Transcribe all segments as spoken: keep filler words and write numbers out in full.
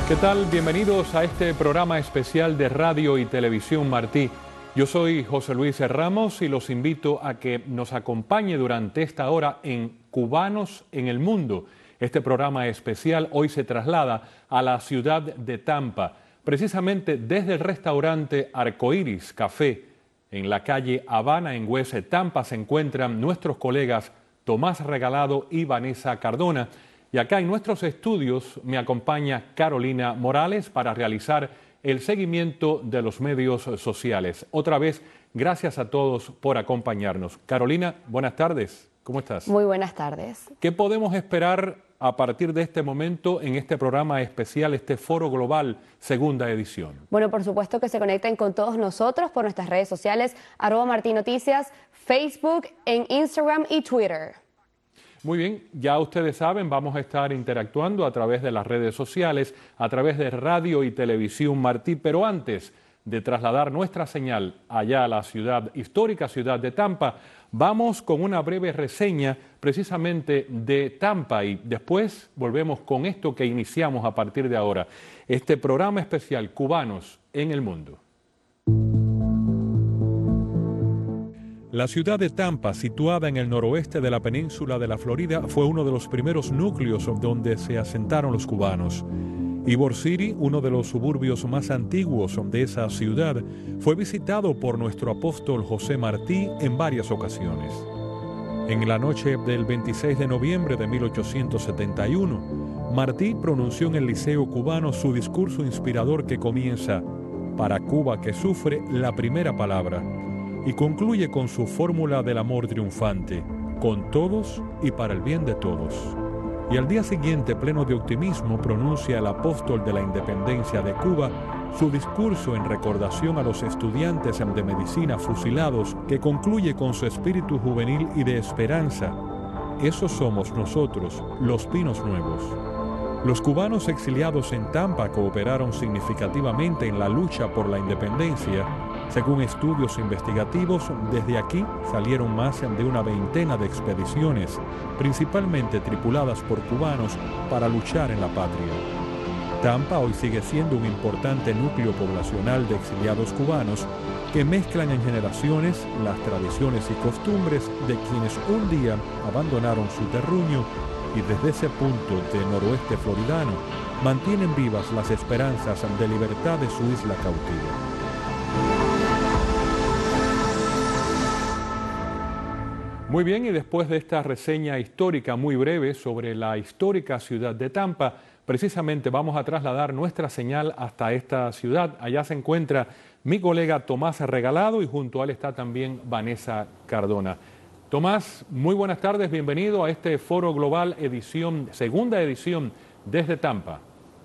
¿Qué tal? Bienvenidos a este programa especial de Radio y Televisión Martí. Yo soy José Luis Ramos y los invito a que nos acompañe durante esta hora en Cubanos en el Mundo. Este programa especial hoy se traslada a la ciudad de Tampa, precisamente desde el restaurante Arcoiris Café. En la calle Habana, en West Tampa, se encuentran nuestros colegas Tomás Regalado y Vanessa Cardona. Y acá en nuestros estudios me acompaña Carolina Morales para realizar el seguimiento de los medios sociales. Otra vez, gracias a todos por acompañarnos. Carolina, buenas tardes. ¿Cómo estás? Muy buenas tardes. ¿Qué podemos esperar a partir de este momento en este programa especial, este Foro Global, segunda edición? Bueno, por supuesto que se conecten con todos nosotros por nuestras redes sociales, arroba Martí Noticias, Facebook, en Instagram y Twitter. Muy bien, ya ustedes saben, vamos a estar interactuando a través de las redes sociales, a través de Radio y Televisión Martí, pero antes de trasladar nuestra señal allá a la ciudad, histórica ciudad de Tampa, vamos con una breve reseña precisamente de Tampa y después volvemos con esto que iniciamos a partir de ahora, este programa especial Cubanos en el Mundo. La ciudad de Tampa, situada en el noroeste de la península de la Florida, fue uno de los primeros núcleos donde se asentaron los cubanos. Ybor City, uno de los suburbios más antiguos de esa ciudad, fue visitado por nuestro apóstol José Martí en varias ocasiones. En la noche del veintiséis de noviembre de mil ochocientos setenta y uno, Martí pronunció en el Liceo cubano su discurso inspirador que comienza «Para Cuba que sufre» la primera palabra, y concluye con su fórmula del amor triunfante, con todos y para el bien de todos. Y al día siguiente, pleno de optimismo, pronuncia el apóstol de la independencia de Cuba su discurso en recordación a los estudiantes de medicina fusilados, que concluye con su espíritu juvenil y de esperanza. Esos somos nosotros, los Pinos Nuevos. Los cubanos exiliados en Tampa cooperaron significativamente en la lucha por la independencia. Según estudios investigativos, desde aquí salieron más de una veintena de expediciones, principalmente tripuladas por cubanos, para luchar en la patria. Tampa hoy sigue siendo un importante núcleo poblacional de exiliados cubanos que mezclan en generaciones las tradiciones y costumbres de quienes un día abandonaron su terruño y desde ese punto del noroeste floridano mantienen vivas las esperanzas de libertad de su isla cautiva. Muy bien, y después de esta reseña histórica muy breve sobre la histórica ciudad de Tampa, precisamente vamos a trasladar nuestra señal hasta esta ciudad. Allá se encuentra mi colega Tomás Regalado y junto a él está también Vanessa Cardona. Tomás, muy buenas tardes, bienvenido a este Foro Global edición, segunda edición desde Tampa.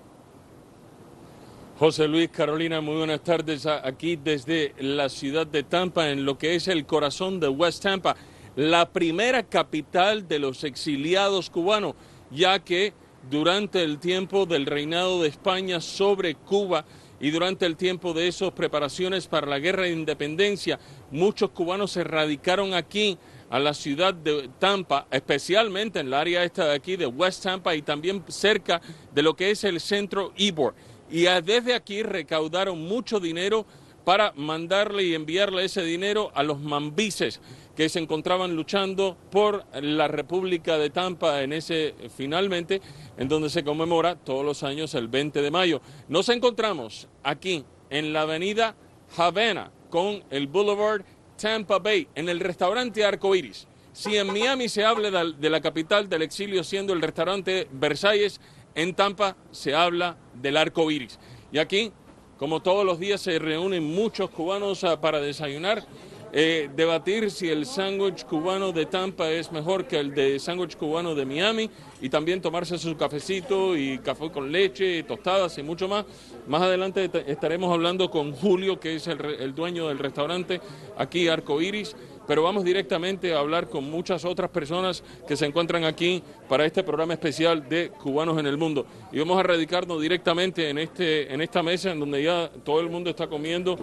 José Luis, Carolina, muy buenas tardes aquí desde la ciudad de Tampa, en lo que es el corazón de West Tampa, la primera capital de los exiliados cubanos, ya que durante el tiempo del reinado de España sobre Cuba y durante el tiempo de esas preparaciones para la guerra de independencia, muchos cubanos se radicaron aquí a la ciudad de Tampa, especialmente en el área esta de aquí de West Tampa y también cerca de lo que es el centro Ybor. Y desde aquí recaudaron mucho dinero para mandarle y enviarle ese dinero a los mambises que se encontraban luchando por la República de Tampa en ese, finalmente, en donde se conmemora todos los años el veinte de mayo. Nos encontramos aquí en la avenida Havana con el Boulevard Tampa Bay, en el restaurante Arcoiris. Si en Miami se habla de la capital del exilio siendo el restaurante Versalles, en Tampa se habla del Arcoiris. Y aquí, como todos los días, se reúnen muchos cubanos para desayunar, eh, debatir si el sándwich cubano de Tampa es mejor que el de sándwich cubano de Miami y también tomarse su cafecito y café con leche, tostadas y mucho más. Más adelante estaremos hablando con Julio, que es el, el dueño del restaurante aquí Arcoiris, pero vamos directamente a hablar con muchas otras personas que se encuentran aquí para este programa especial de Cubanos en el Mundo. Y vamos a radicarnos directamente en, este, en esta mesa en donde ya todo el mundo está comiendo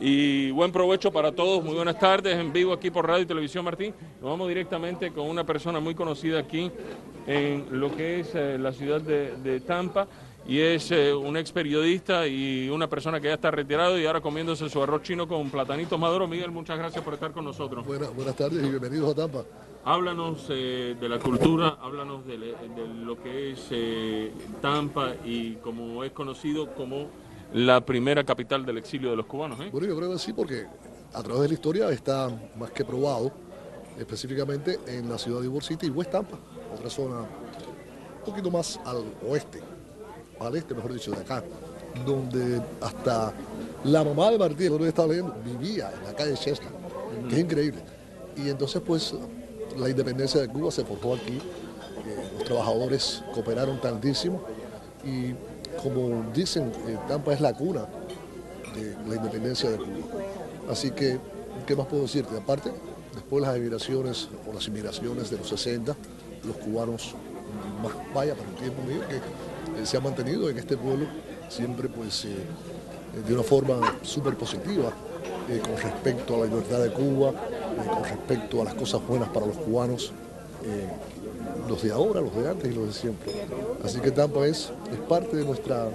y buen provecho para todos. Muy buenas tardes, en vivo aquí por Radio y Televisión Martín. Nos vamos directamente con una persona muy conocida aquí en lo que es eh, la ciudad de, de Tampa, y es eh, un ex periodista y una persona que ya está retirado y ahora comiéndose su arroz chino con platanitos maduros. Miguel, muchas gracias por estar con nosotros. Buenas, buenas tardes y bienvenidos a Tampa. Háblanos eh, de la cultura, háblanos de, de lo que es eh, Tampa y como es conocido como la primera capital del exilio de los cubanos. ¿eh? Bueno, yo creo que sí, porque a través de la historia está más que probado, específicamente en la ciudad de Ybor City y West Tampa, otra zona un poquito más al oeste, al este, mejor dicho, de acá, donde hasta la mamá de Martí, el otro día estaba leyendo, vivía en la calle Chestnut, uh-huh. que es increíble. Y entonces, pues, la independencia de Cuba se forjó aquí, eh, los trabajadores cooperaron tantísimo y, como dicen, eh, Tampa es la cuna de la independencia de Cuba. Así que, ¿qué más puedo decirte? Aparte, después de las emigraciones o las inmigraciones de los sesenta, los cubanos, más vaya para un tiempo mío, que eh, se han mantenido en este pueblo siempre pues eh, de una forma súper positiva eh, con respecto a la libertad de Cuba, eh, con respecto a las cosas buenas para los cubanos, eh, los de ahora, los de antes y los de siempre. Así que Tampa es, es parte de nuestra,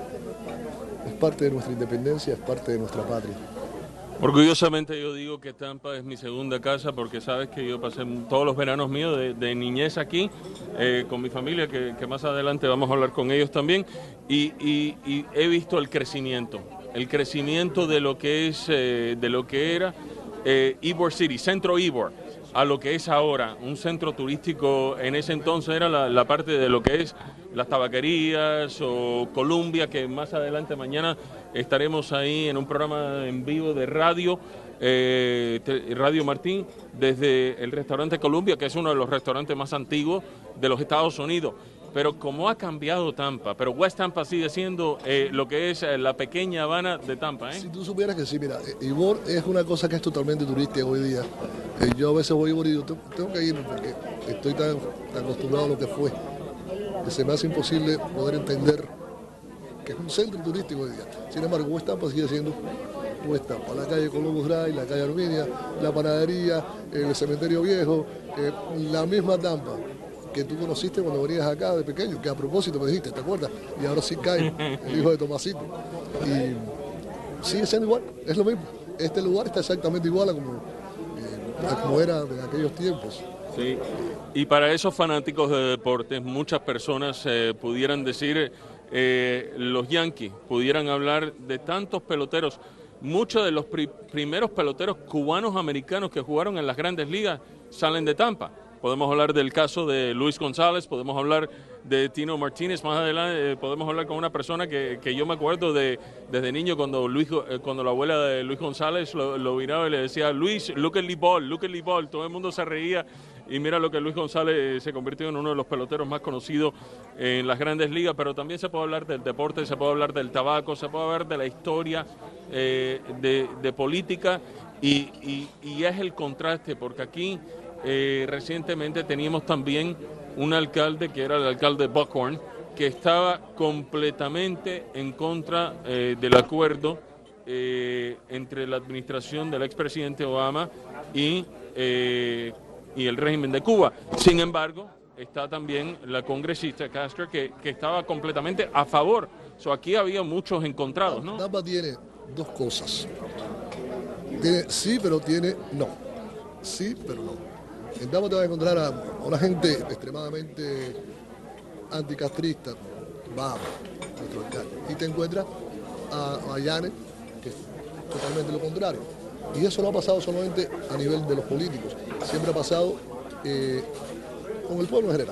es parte de nuestra independencia, es parte de nuestra patria. Orgullosamente yo digo que Tampa es mi segunda casa, porque sabes que yo pasé todos los veranos míos de, de niñez aquí eh, con mi familia, que, que más adelante vamos a hablar con ellos también, y, y, y he visto el crecimiento, el crecimiento de lo que es, eh, de lo que era eh, Ybor City, Centro Ybor, a lo que es ahora, un centro turístico. En ese entonces era la, la parte de lo que es las tabaquerías o Columbia, que más adelante mañana estaremos ahí en un programa en vivo de radio, eh, Radio Martín, desde el restaurante Columbia, que es uno de los restaurantes más antiguos de los Estados Unidos. Pero como ha cambiado Tampa, pero West Tampa sigue siendo eh, lo que es eh, la pequeña Habana de Tampa. ¿eh? Si tú supieras que sí, mira, Ybor es una cosa que es totalmente turística hoy día. Eh, yo a veces voy a Ybor y digo, tengo que irme porque estoy tan, tan acostumbrado a lo que fue, que se me hace imposible poder entender que es un centro turístico hoy día. Sin embargo, West Tampa sigue siendo West Tampa. La calle Columbus Drive, la calle Arminia, la panadería, el cementerio viejo, eh, la misma Tampa que tú conociste cuando venías acá de pequeño, que a propósito me dijiste, ¿te acuerdas? Y ahora sí cae el hijo de Tomasito. Y sigue siendo igual, es lo mismo. Este lugar está exactamente igual a como, eh, a como era en aquellos tiempos. Sí, y para esos fanáticos de deportes, muchas personas eh, pudieran decir, eh, los Yankees, pudieran hablar de tantos peloteros. Muchos de los pri primeros peloteros cubanos americanos que jugaron en las grandes ligas salen de Tampa. Podemos hablar del caso de Luis González, podemos hablar de Tino Martínez, más adelante eh, podemos hablar con una persona que, que yo me acuerdo de desde niño cuando Luis, eh, cuando la abuela de Luis González lo, lo miraba y le decía, Luis, look at the ball, look at the ball, todo el mundo se reía y mira lo que Luis González eh, se convirtió en uno de los peloteros más conocidos en las grandes ligas. Pero también se puede hablar del deporte, se puede hablar del tabaco, se puede hablar de la historia, eh, de, de política y, y, y es el contraste, porque aquí Eh, recientemente teníamos también un alcalde que era el alcalde Buckhorn, que estaba completamente en contra eh, del acuerdo eh, entre la administración del expresidente Obama y, eh, y el régimen de Cuba. Sin embargo, está también la congresista Castro que, que estaba completamente a favor. So, aquí había muchos encontrados, ¿no? Tampa tiene dos cosas. Tiene sí, pero tiene no. Sí, pero no. En Tampa te vas a encontrar a una gente extremadamente anticastrista, vamos, nuestro alcalde, y te encuentras a, a Yanes, que es totalmente lo contrario. Y eso no ha pasado solamente a nivel de los políticos, siempre ha pasado eh, con el pueblo en general.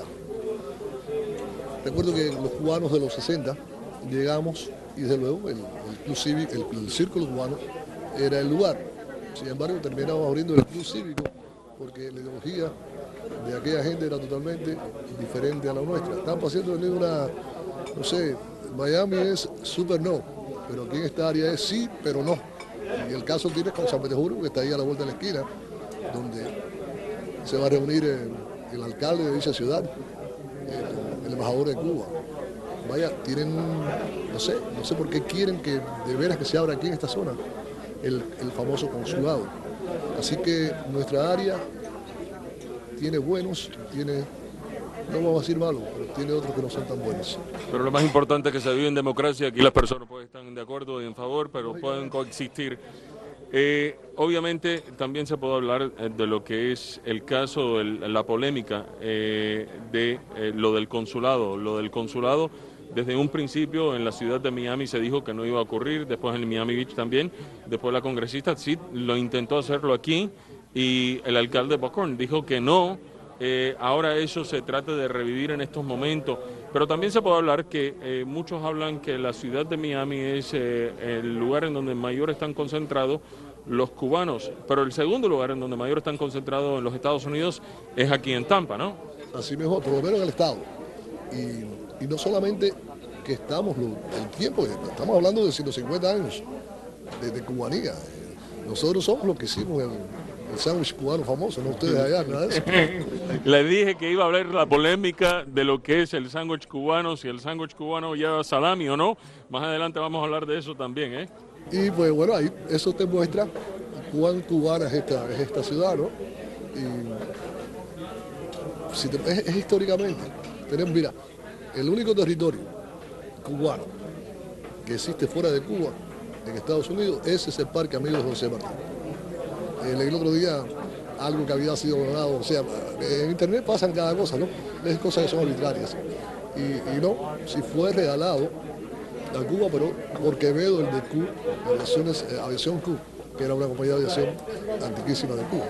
Recuerdo que los cubanos de los sesenta llegamos, y desde luego el, el Club Cívico, el, el Círculo Cubano era el lugar. Sin embargo, terminamos abriendo el Club Cívico porque la ideología de aquella gente era totalmente diferente a la nuestra. Están haciendo una, no sé, Miami es súper no, pero aquí en esta área es sí, pero no. Y el caso tienes con San Petersburgo, que está ahí a la vuelta de la esquina, donde se va a reunir el, el alcalde de dicha ciudad, el, el embajador de Cuba. Vaya, tienen, no sé, no sé por qué quieren que de veras que se abra aquí en esta zona el, el famoso consulado. Así que nuestra área tiene buenos, tiene, no vamos a decir malos, pero tiene otros que no son tan buenos. Pero lo más importante es que se vive en democracia, aquí las personas pueden estar de acuerdo y en favor, pero pueden coexistir. Eh, obviamente también se puede hablar de lo que es el caso, el, la polémica eh, de eh, lo del consulado. Lo del consulado, desde un principio en la ciudad de Miami se dijo que no iba a ocurrir, después en Miami Beach también, después la congresista sí lo intentó hacerlo aquí y el alcalde Buckhorn dijo que no. Eh, ahora eso se trata de revivir en estos momentos, pero también se puede hablar que eh, muchos hablan que la ciudad de Miami es eh, el lugar en donde mayor están concentrados los cubanos, pero el segundo lugar en donde mayor están concentrados en los Estados Unidos es aquí en Tampa, ¿no? Así mejor, por lo menos en el estado. Y, y no solamente que estamos, el tiempo, estamos hablando de ciento cincuenta años de, de cubanía. Nosotros somos los que hicimos el... el sándwich cubano famoso, no ustedes allá, nada de eso. Le dije que iba a hablar la polémica de lo que es el sándwich cubano, si el sándwich cubano lleva salami o no. Más adelante vamos a hablar de eso también, ¿eh? Y pues bueno, ahí eso te muestra cuán cubana es esta, es esta ciudad, ¿no? Y si te, es, es históricamente, tenemos, mira, el único territorio cubano que existe fuera de Cuba, en Estados Unidos, ese es el Parque Amigos de José Martí. El otro día, algo que había sido donado, o sea, en internet pasan cada cosa, ¿no? Es cosas que son arbitrarias. Y, y no, si fue regalado a Cuba, pero por Quevedo, el de Q, Aviaciones, eh, Aviación Q, que era una compañía de aviación antiquísima de Cuba.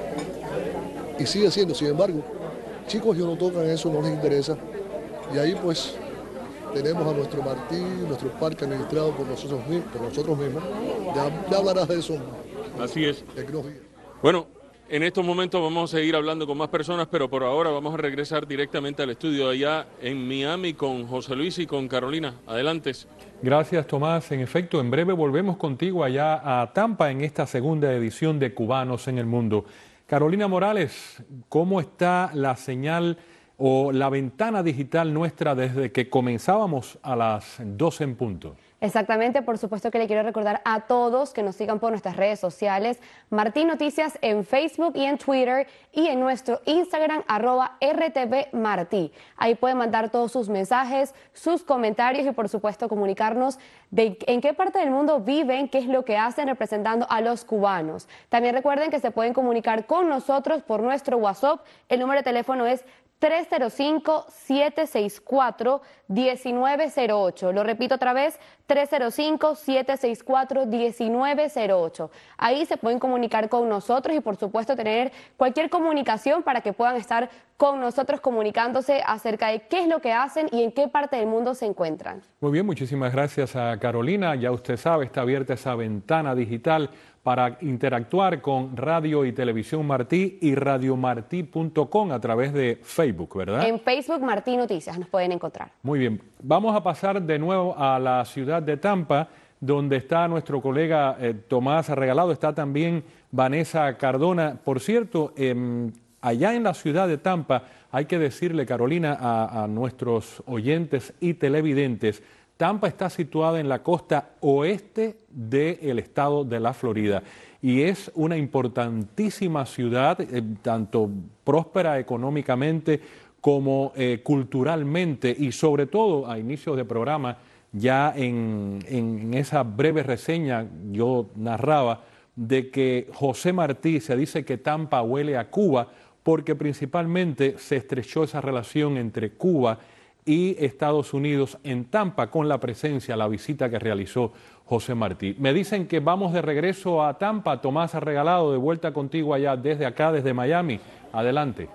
Y sigue siendo, sin embargo, chicos, ellos no tocan eso, no les interesa. Y ahí pues tenemos a nuestro Martí, nuestro parque administrado por nosotros, por nosotros mismos. Ya, ya hablarás de eso. Así es. De aquí unos días. Bueno, en estos momentos vamos a seguir hablando con más personas, pero por ahora vamos a regresar directamente al estudio allá en Miami con José Luis y con Carolina. Adelante. Gracias, Tomás. En efecto, en breve volvemos contigo allá a Tampa en esta segunda edición de Cubanos en el Mundo. Carolina Morales, ¿cómo está la señal o la ventana digital nuestra desde que comenzábamos a las doce en punto? Exactamente, por supuesto que le quiero recordar a todos que nos sigan por nuestras redes sociales, Martí Noticias en Facebook y en Twitter y en nuestro Instagram, arroba R T V Martí. Ahí pueden mandar todos sus mensajes, sus comentarios y por supuesto comunicarnos de en qué parte del mundo viven, qué es lo que hacen representando a los cubanos. También recuerden que se pueden comunicar con nosotros por nuestro WhatsApp, el número de teléfono es tres cero cinco, siete seis cuatro, uno nueve cero ocho. Lo repito otra vez, tres cero cinco, siete seis cuatro, uno nueve cero ocho. Ahí se pueden comunicar con nosotros y por supuesto tener cualquier comunicación para que puedan estar con nosotros comunicándose acerca de qué es lo que hacen y en qué parte del mundo se encuentran. Muy bien, muchísimas gracias a Carolina. Ya usted sabe, está abierta esa ventana digital para interactuar con Radio y Televisión Martí y radio martí punto com a través de Facebook, ¿verdad? En Facebook, Martí Noticias, nos pueden encontrar. Muy bien. Vamos a pasar de nuevo a la ciudad de Tampa, donde está nuestro colega eh, Tomás Regalado, está también Vanessa Cardona. Por cierto, eh, allá en la ciudad de Tampa, hay que decirle, Carolina, a, a nuestros oyentes y televidentes, Tampa está situada en la costa oeste del estado de la Florida y es una importantísima ciudad, eh, tanto próspera económicamente como eh, culturalmente, y sobre todo a inicios de programa, ya en, en esa breve reseña yo narraba de que José Martí se dice que Tampa huele a Cuba porque principalmente se estrechó esa relación entre Cuba y Estados Unidos en Tampa con la presencia, la visita que realizó José Martí. Me dicen que vamos de regreso a Tampa. Tomás Regalado, de vuelta contigo allá desde acá, desde Miami. Adelante.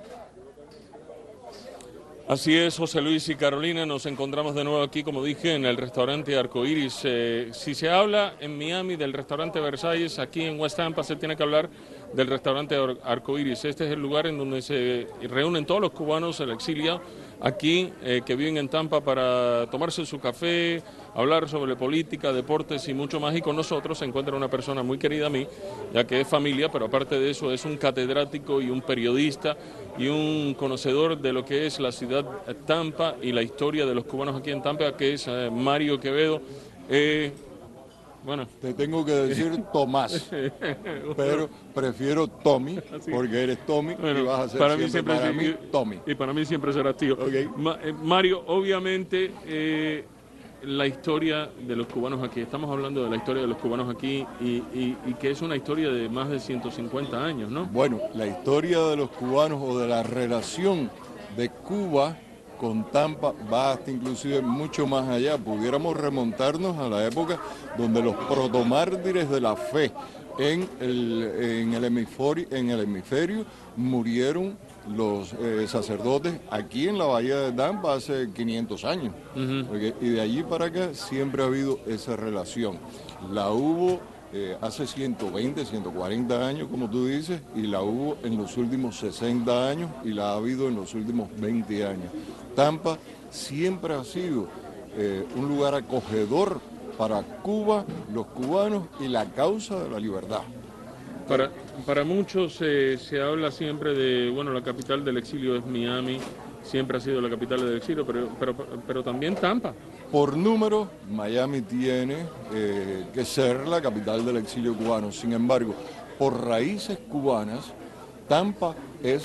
Así es, José Luis y Carolina, nos encontramos de nuevo aquí, como dije, en el restaurante Arcoíris. Eh, si se habla en Miami del restaurante Versalles, aquí en West Tampa se tiene que hablar del restaurante Arcoíris. Este es el lugar en donde se reúnen todos los cubanos, el exilio, aquí eh, que viven en Tampa para tomarse su café, hablar sobre política, deportes y mucho más. Y con nosotros se encuentra una persona muy querida a mí, ya que es familia, pero aparte de eso es un catedrático y un periodista y un conocedor de lo que es la ciudad Tampa y la historia de los cubanos aquí en Tampa, que es eh, Mario Quevedo. Eh, Bueno. Te tengo que decir Tomás, pero prefiero Tommy, porque eres Tommy bueno, y vas a ser para siempre, mí siempre para sí, mí Tommy. Y para mí siempre serás tío. Okay. Ma, eh, Mario, obviamente eh, la historia de los cubanos aquí, estamos hablando de la historia de los cubanos aquí y, y, y que es una historia de más de ciento cincuenta años, ¿no? Bueno, la historia de los cubanos o de la relación de Cuba con Tampa va hasta inclusive mucho más allá. Pudiéramos remontarnos a la época donde los protomártires de la fe en el, en el, hemisferio, en el hemisferio murieron los eh, sacerdotes aquí en la bahía de Tampa hace quinientos años. Uh-huh. Okay, y de allí para acá siempre ha habido esa relación. La hubo eh, hace ciento veinte, ciento cuarenta años, como tú dices, y la hubo en los últimos sesenta años y la ha habido en los últimos veinte años. Tampa siempre ha sido eh, un lugar acogedor para Cuba, los cubanos y la causa de la libertad. Para, para muchos eh, se habla siempre de, bueno, la capital del exilio es Miami, siempre ha sido la capital del exilio, pero, pero, pero también Tampa. Por número, Miami tiene eh, que ser la capital del exilio cubano. Sin embargo, por raíces cubanas, Tampa es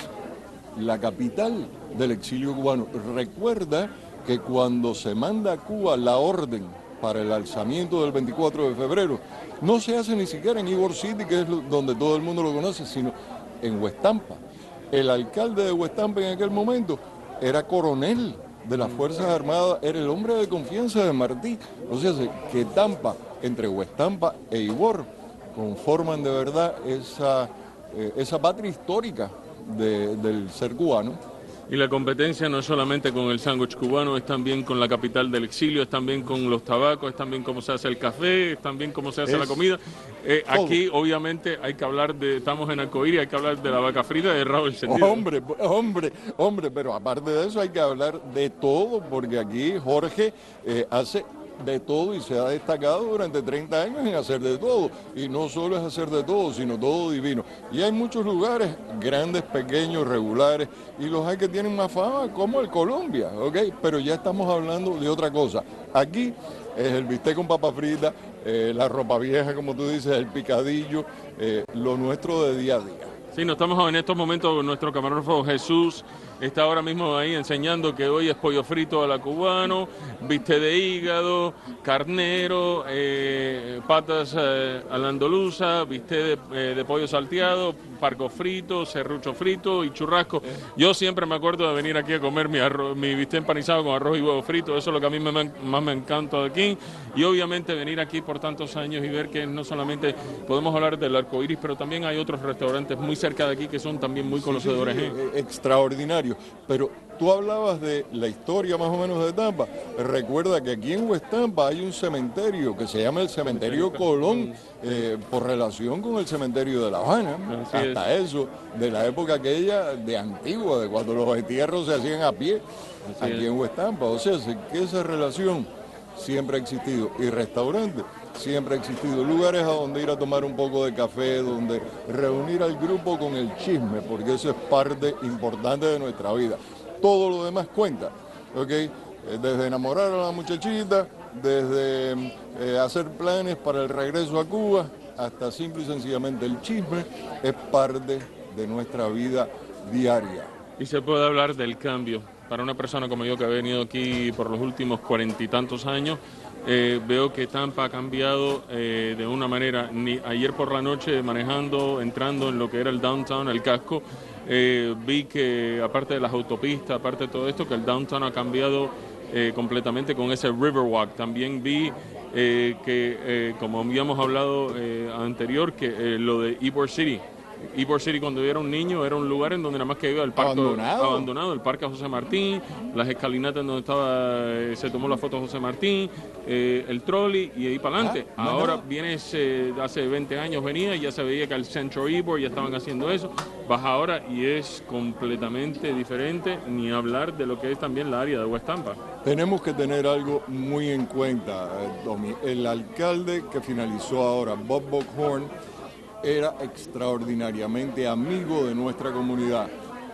la capital del exilio cubano. Recuerda que cuando se manda a Cuba la orden para el alzamiento del veinticuatro de febrero, no se hace ni siquiera en Ybor City, que es donde todo el mundo lo conoce, sino en West Tampa. El alcalde de West Tampa en aquel momento era coronel de las Fuerzas Armadas, era el hombre de confianza de Martí. O sea, que Tampa, entre West Tampa e Ybor, conforman de verdad esa, eh, esa patria histórica de, del ser cubano. Y la competencia no es solamente con el sándwich cubano, es también con la capital del exilio, es también con los tabacos, es también cómo se hace el café, es también cómo se hace es la comida. Eh, aquí, obviamente, hay que hablar de, estamos en Arcoíris, hay que hablar de la vaca frita y de Raúl Encendido. Hombre, hombre, hombre, pero aparte de eso hay que hablar de todo, porque aquí Jorge eh, hace de todo y se ha destacado durante treinta años en hacer de todo. Y no solo es hacer de todo, sino todo divino. Y hay muchos lugares, grandes, pequeños, regulares, y los hay que tienen más fama, como el Colombia, ¿ok? Pero ya estamos hablando de otra cosa. Aquí es el bistec con papa frita, eh, la ropa vieja, como tú dices, el picadillo, eh, lo nuestro de día a día. Sí, nos estamos en estos momentos, nuestro camarógrafo Jesús está ahora mismo ahí enseñando que hoy es pollo frito a la cubano, bistec de hígado, carnero, eh, patas eh, a la andaluza, bistec de, eh, de pollo salteado, pargo frito, serrucho frito y churrasco. Yo siempre me acuerdo de venir aquí a comer mi, arroz, mi bistec empanizado con arroz y huevo frito, eso es lo que a mí me, más me encanta de aquí. Y obviamente venir aquí por tantos años y ver que no solamente podemos hablar del Arcoíris, pero también hay otros restaurantes muy cerca de aquí que son también muy conocedores. Sí, sí, sí, extraordinario. Pero tú hablabas de la historia más o menos de Tampa. Recuerda que aquí en West Tampa hay un cementerio que se llama el Cementerio Colón, eh, por relación con el cementerio de La Habana. Así hasta es. Eso, de la época aquella de antigua, de cuando los entierros se hacían a pie, Así aquí es. En West Tampa. O sea, que esa relación siempre ha existido. Y restaurantes siempre ha existido. Lugares a donde ir a tomar un poco de café, donde reunir al grupo con el chisme, porque eso es parte importante de nuestra vida. Todo lo demás cuenta, ¿ok? Desde enamorar a la muchachita, desde eh, hacer planes para el regreso a Cuba, hasta simple y sencillamente el chisme es parte de nuestra vida diaria. Y se puede hablar del cambio. Para una persona como yo que ha venido aquí por los últimos cuarenta y tantos años, eh, veo que Tampa ha cambiado eh, de una manera. Ni, ayer por la noche manejando, entrando en lo que era el downtown, el casco, eh, vi que aparte de las autopistas, aparte de todo esto, que el downtown ha cambiado eh, completamente con ese Riverwalk. También vi eh, que, eh, como habíamos hablado eh, anterior, que eh, lo de Ybor City. Ybor City cuando yo era un niño era un lugar en donde nada más que iba el parque abandonado, abandonado el parque José Martín, las escalinatas en donde estaba, eh, se tomó la foto José Martín, eh, el trolley y ahí para adelante. Ah, ahora no. vienes, eh, hace veinte años venía y ya se veía que al Centro Ybor ya estaban haciendo eso. Vas ahora y es completamente diferente, ni hablar de lo que es también la área de West Tampa. Tenemos que tener algo muy en cuenta, Tommy. El alcalde que finalizó ahora, Bob Buckhorn, era extraordinariamente amigo de nuestra comunidad.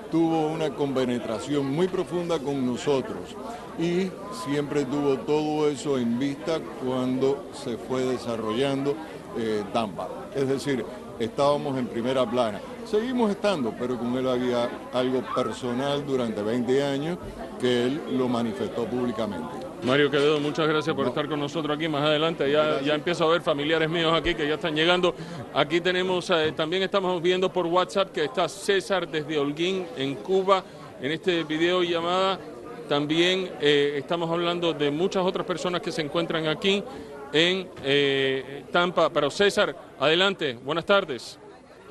tuvo una compenetración muy profunda con nosotros y siempre tuvo todo eso en vista cuando se fue desarrollando eh, Tampa. Es decir, estábamos en primera plana. Seguimos estando, pero con él había algo personal durante veinte años que él lo manifestó públicamente. Mario Quevedo, muchas gracias por no. estar con nosotros aquí. Más adelante ya, ya empiezo a ver familiares míos aquí que ya están llegando. Aquí tenemos, eh, también estamos viendo por WhatsApp que está César desde Holguín, en Cuba, en este video llamada. También eh, estamos hablando de muchas otras personas que se encuentran aquí en eh, Tampa. Pero César, adelante, buenas tardes.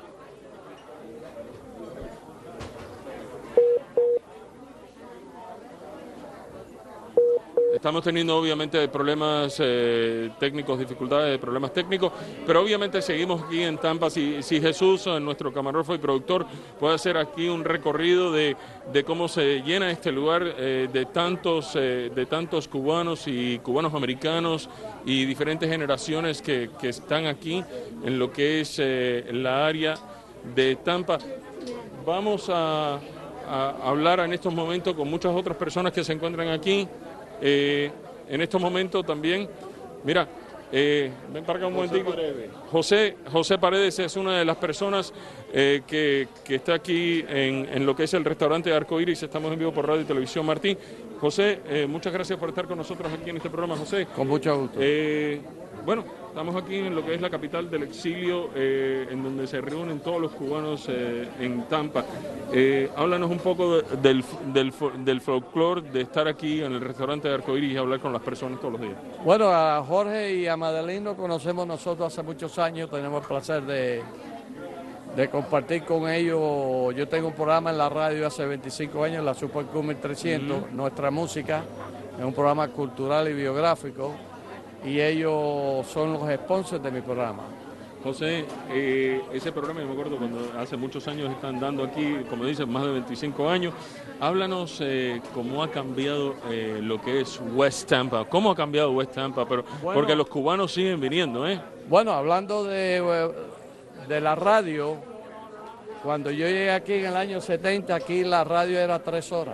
Estamos teniendo obviamente problemas eh, técnicos, dificultades, problemas técnicos, pero obviamente seguimos aquí en Tampa. Si, si Jesús, nuestro camarógrafo y productor, puede hacer aquí un recorrido de, de cómo se llena este lugar eh, de, tantos, eh, de tantos cubanos y cubanos americanos y diferentes generaciones que, que están aquí en lo que es eh, la área de Tampa. Vamos a, a hablar en estos momentos con muchas otras personas que se encuentran aquí. Eh, en estos momentos también, mira, eh, ven para acá un momentico. José, José Paredes es una de las personas eh, que, que está aquí en, en lo que es el restaurante Arcoíris. Estamos en vivo por Radio y Televisión Martí. José, eh, muchas gracias por estar con nosotros aquí en este programa, José. Con mucho gusto. Eh, bueno, estamos aquí en lo que es la capital del exilio, eh, en donde se reúnen todos los cubanos eh, en Tampa. Eh, háblanos un poco de, del, del, del folclore de estar aquí en el restaurante de Arcoíris y hablar con las personas todos los días. Bueno, a Jorge y a Madeline nos conocemos nosotros hace muchos años, tenemos el placer de, de compartir con ellos. Yo tengo un programa en la radio hace veinticinco años, la Super Q mil trescientos, uh-huh. Nuestra Música, es un programa cultural y biográfico, y ellos son los sponsors de mi programa. José, eh, ese programa, yo me acuerdo cuando hace muchos años están dando aquí, como dices, más de veinticinco años. Háblanos eh, cómo ha cambiado eh, lo que es West Tampa, cómo ha cambiado West Tampa, pero bueno, porque los cubanos siguen viniendo, ¿eh? Bueno, hablando de, de la radio, cuando yo llegué aquí en el año setenta, aquí la radio era tres horas.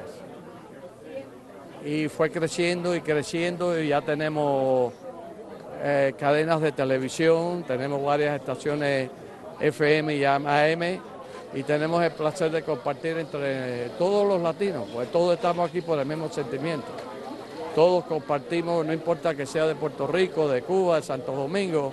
Y fue creciendo y creciendo y ya tenemos Eh, cadenas de televisión, tenemos varias estaciones F M y A M y tenemos el placer de compartir entre todos los latinos, pues todos estamos aquí por el mismo sentimiento. Todos compartimos, no importa que sea de Puerto Rico, de Cuba, de Santo Domingo,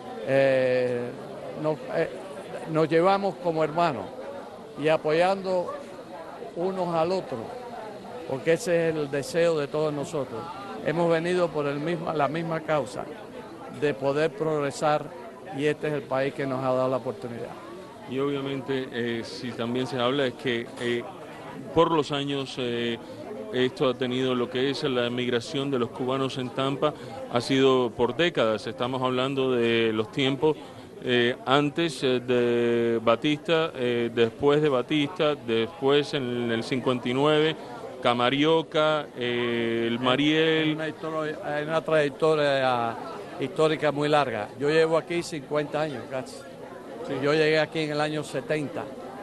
eh, nos, eh, nos llevamos como hermanos y apoyando unos al otro, porque ese es el deseo de todos nosotros. Hemos venido por el mismo, la misma causa de poder progresar y este es el país que nos ha dado la oportunidad. Y obviamente, eh, si también se habla es que eh, por los años eh, esto ha tenido lo que es la emigración de los cubanos en Tampa, ha sido por décadas. Estamos hablando de los tiempos eh, antes de Batista, eh, después de Batista, después en el cincuenta y nueve, Camarioca, eh, el Mariel. Hay una, historia, hay una trayectoria histórica muy larga. Yo llevo aquí cincuenta años casi. Sí. Yo llegué aquí en el año setenta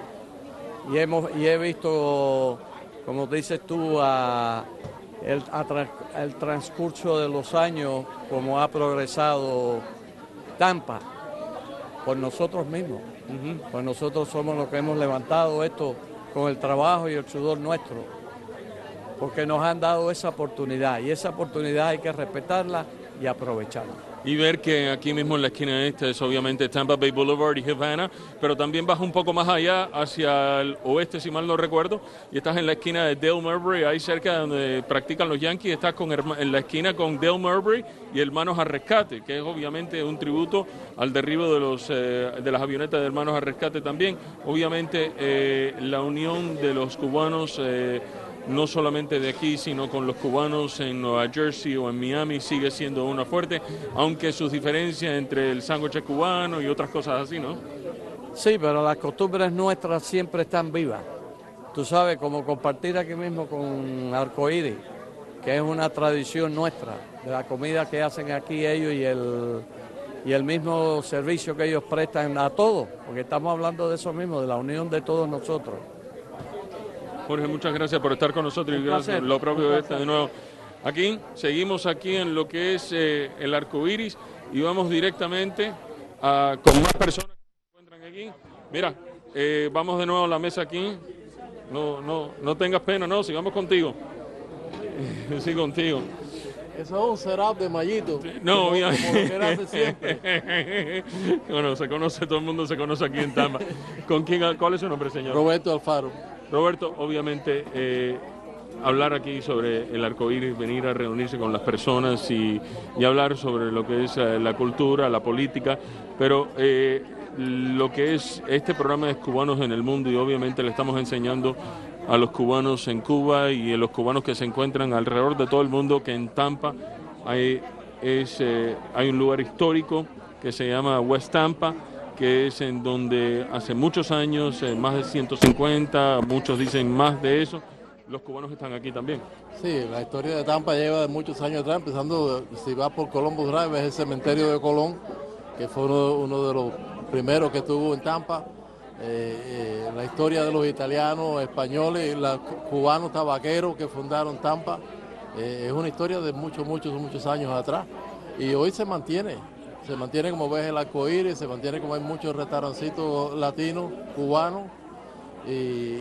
y, hemos, y he visto, como dices tú, a, el, a, el transcurso de los años, como ha progresado Tampa, por nosotros mismos. Uh-huh. Pues nosotros somos los que hemos levantado esto con el trabajo y el sudor nuestro, porque nos han dado esa oportunidad y esa oportunidad hay que respetarla y aprovecharla. Y ver que aquí mismo en la esquina esta es obviamente Tampa Bay Boulevard y Havana, pero también vas un poco más allá hacia el oeste, si mal no recuerdo, y estás en la esquina de Dale Marbury, ahí cerca de donde practican los Yankees, estás con, en la esquina con Dale Marbury y Hermanos al Rescate, que es obviamente un tributo al derribo de, los, eh, de las avionetas de Hermanos al Rescate también. Obviamente eh, la unión de los cubanos, eh, no solamente de aquí, sino con los cubanos en Nueva Jersey o en Miami, sigue siendo una fuerte, aunque sus diferencias entre el sándwich cubano y otras cosas así, ¿no? Sí, pero las costumbres nuestras siempre están vivas. Tú sabes, como compartir aquí mismo con Arcoíris, que es una tradición nuestra, de la comida que hacen aquí ellos y el, y el mismo servicio que ellos prestan a todos, porque estamos hablando de eso mismo, de la unión de todos nosotros. Jorge, muchas gracias por estar con nosotros y Un gracias, placer. lo propio Un de este placer. de nuevo. Aquí, seguimos aquí en lo que es eh, el arco iris y vamos directamente a, con más personas que se encuentran aquí. Mira, eh, vamos de nuevo a la mesa aquí. No, no, no tengas pena, no, sigamos contigo. Sí, contigo. Eso es un setup de Mayito. No, como, mira. como lo que él hace siempre. Bueno, se conoce, todo el mundo se conoce aquí en Tampa. ¿Con quién? ¿Cuál es su nombre, señor? Roberto Alfaro. Roberto, obviamente, eh, hablar aquí sobre el arco iris, venir a reunirse con las personas y, y hablar sobre lo que es eh, la cultura, la política, pero eh, lo que es este programa es Cubanos en el Mundo y obviamente le estamos enseñando a los cubanos en Cuba y a los cubanos que se encuentran alrededor de todo el mundo que en Tampa hay, es, eh, hay un lugar histórico que se llama West Tampa, que es en donde hace muchos años, eh, más de ciento cincuenta, muchos dicen más de eso, los cubanos están aquí también. Sí, la historia de Tampa lleva de muchos años atrás, empezando, si vas por Columbus Drive, es el cementerio de Colón, que fue uno, uno de los primeros que estuvo en Tampa. Eh, eh, la historia de los italianos, españoles, los cubanos tabaqueros que fundaron Tampa, eh, es una historia de muchos, muchos, muchos años atrás. Y hoy se mantiene, se mantiene como ves el arco iris, se mantiene como hay muchos restaurancitos latinos, cubanos, y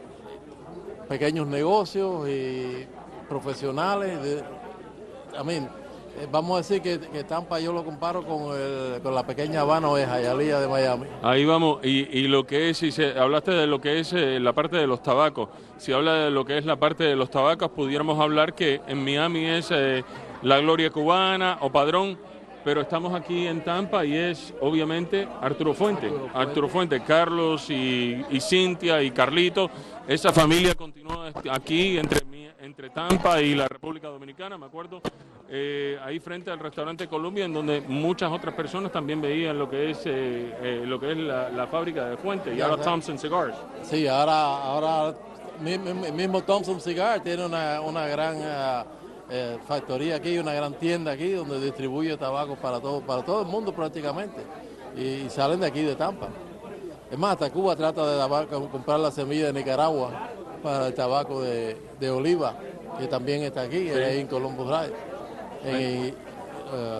pequeños negocios y profesionales. De, I mean, eh, vamos a decir que, que Tampa yo lo comparo con, el, con la pequeña Habana o de Hialeah de Miami. Ahí vamos, y, y lo que es, si se, hablaste de lo que es eh, la parte de los tabacos, si habla de lo que es la parte de los tabacos, pudiéramos hablar que en Miami es eh, la Gloria Cubana o Padrón, pero estamos aquí en Tampa y es obviamente Arturo Fuente, Arturo Fuente, Arturo Fuente, Carlos y, y Cintia y Carlito, esa familia continúa aquí entre, entre Tampa y la República Dominicana, me acuerdo, eh, ahí frente al restaurante Columbia, en donde muchas otras personas también veían lo que es eh, eh, lo que es la, la fábrica de Fuente y ahora Thompson Cigars. Sí, ahora, ahora mi- mi- mismo Thompson Cigar tiene una, una gran uh, eh, factoría aquí, una gran tienda aquí donde distribuye tabaco para todo, para todo el mundo prácticamente y, y salen de aquí de Tampa. Es más, hasta Cuba trata de tabaco, comprar la semilla de Nicaragua para el tabaco de, de oliva, que también está aquí, Sí. ahí en Columbus Drive. En, eh,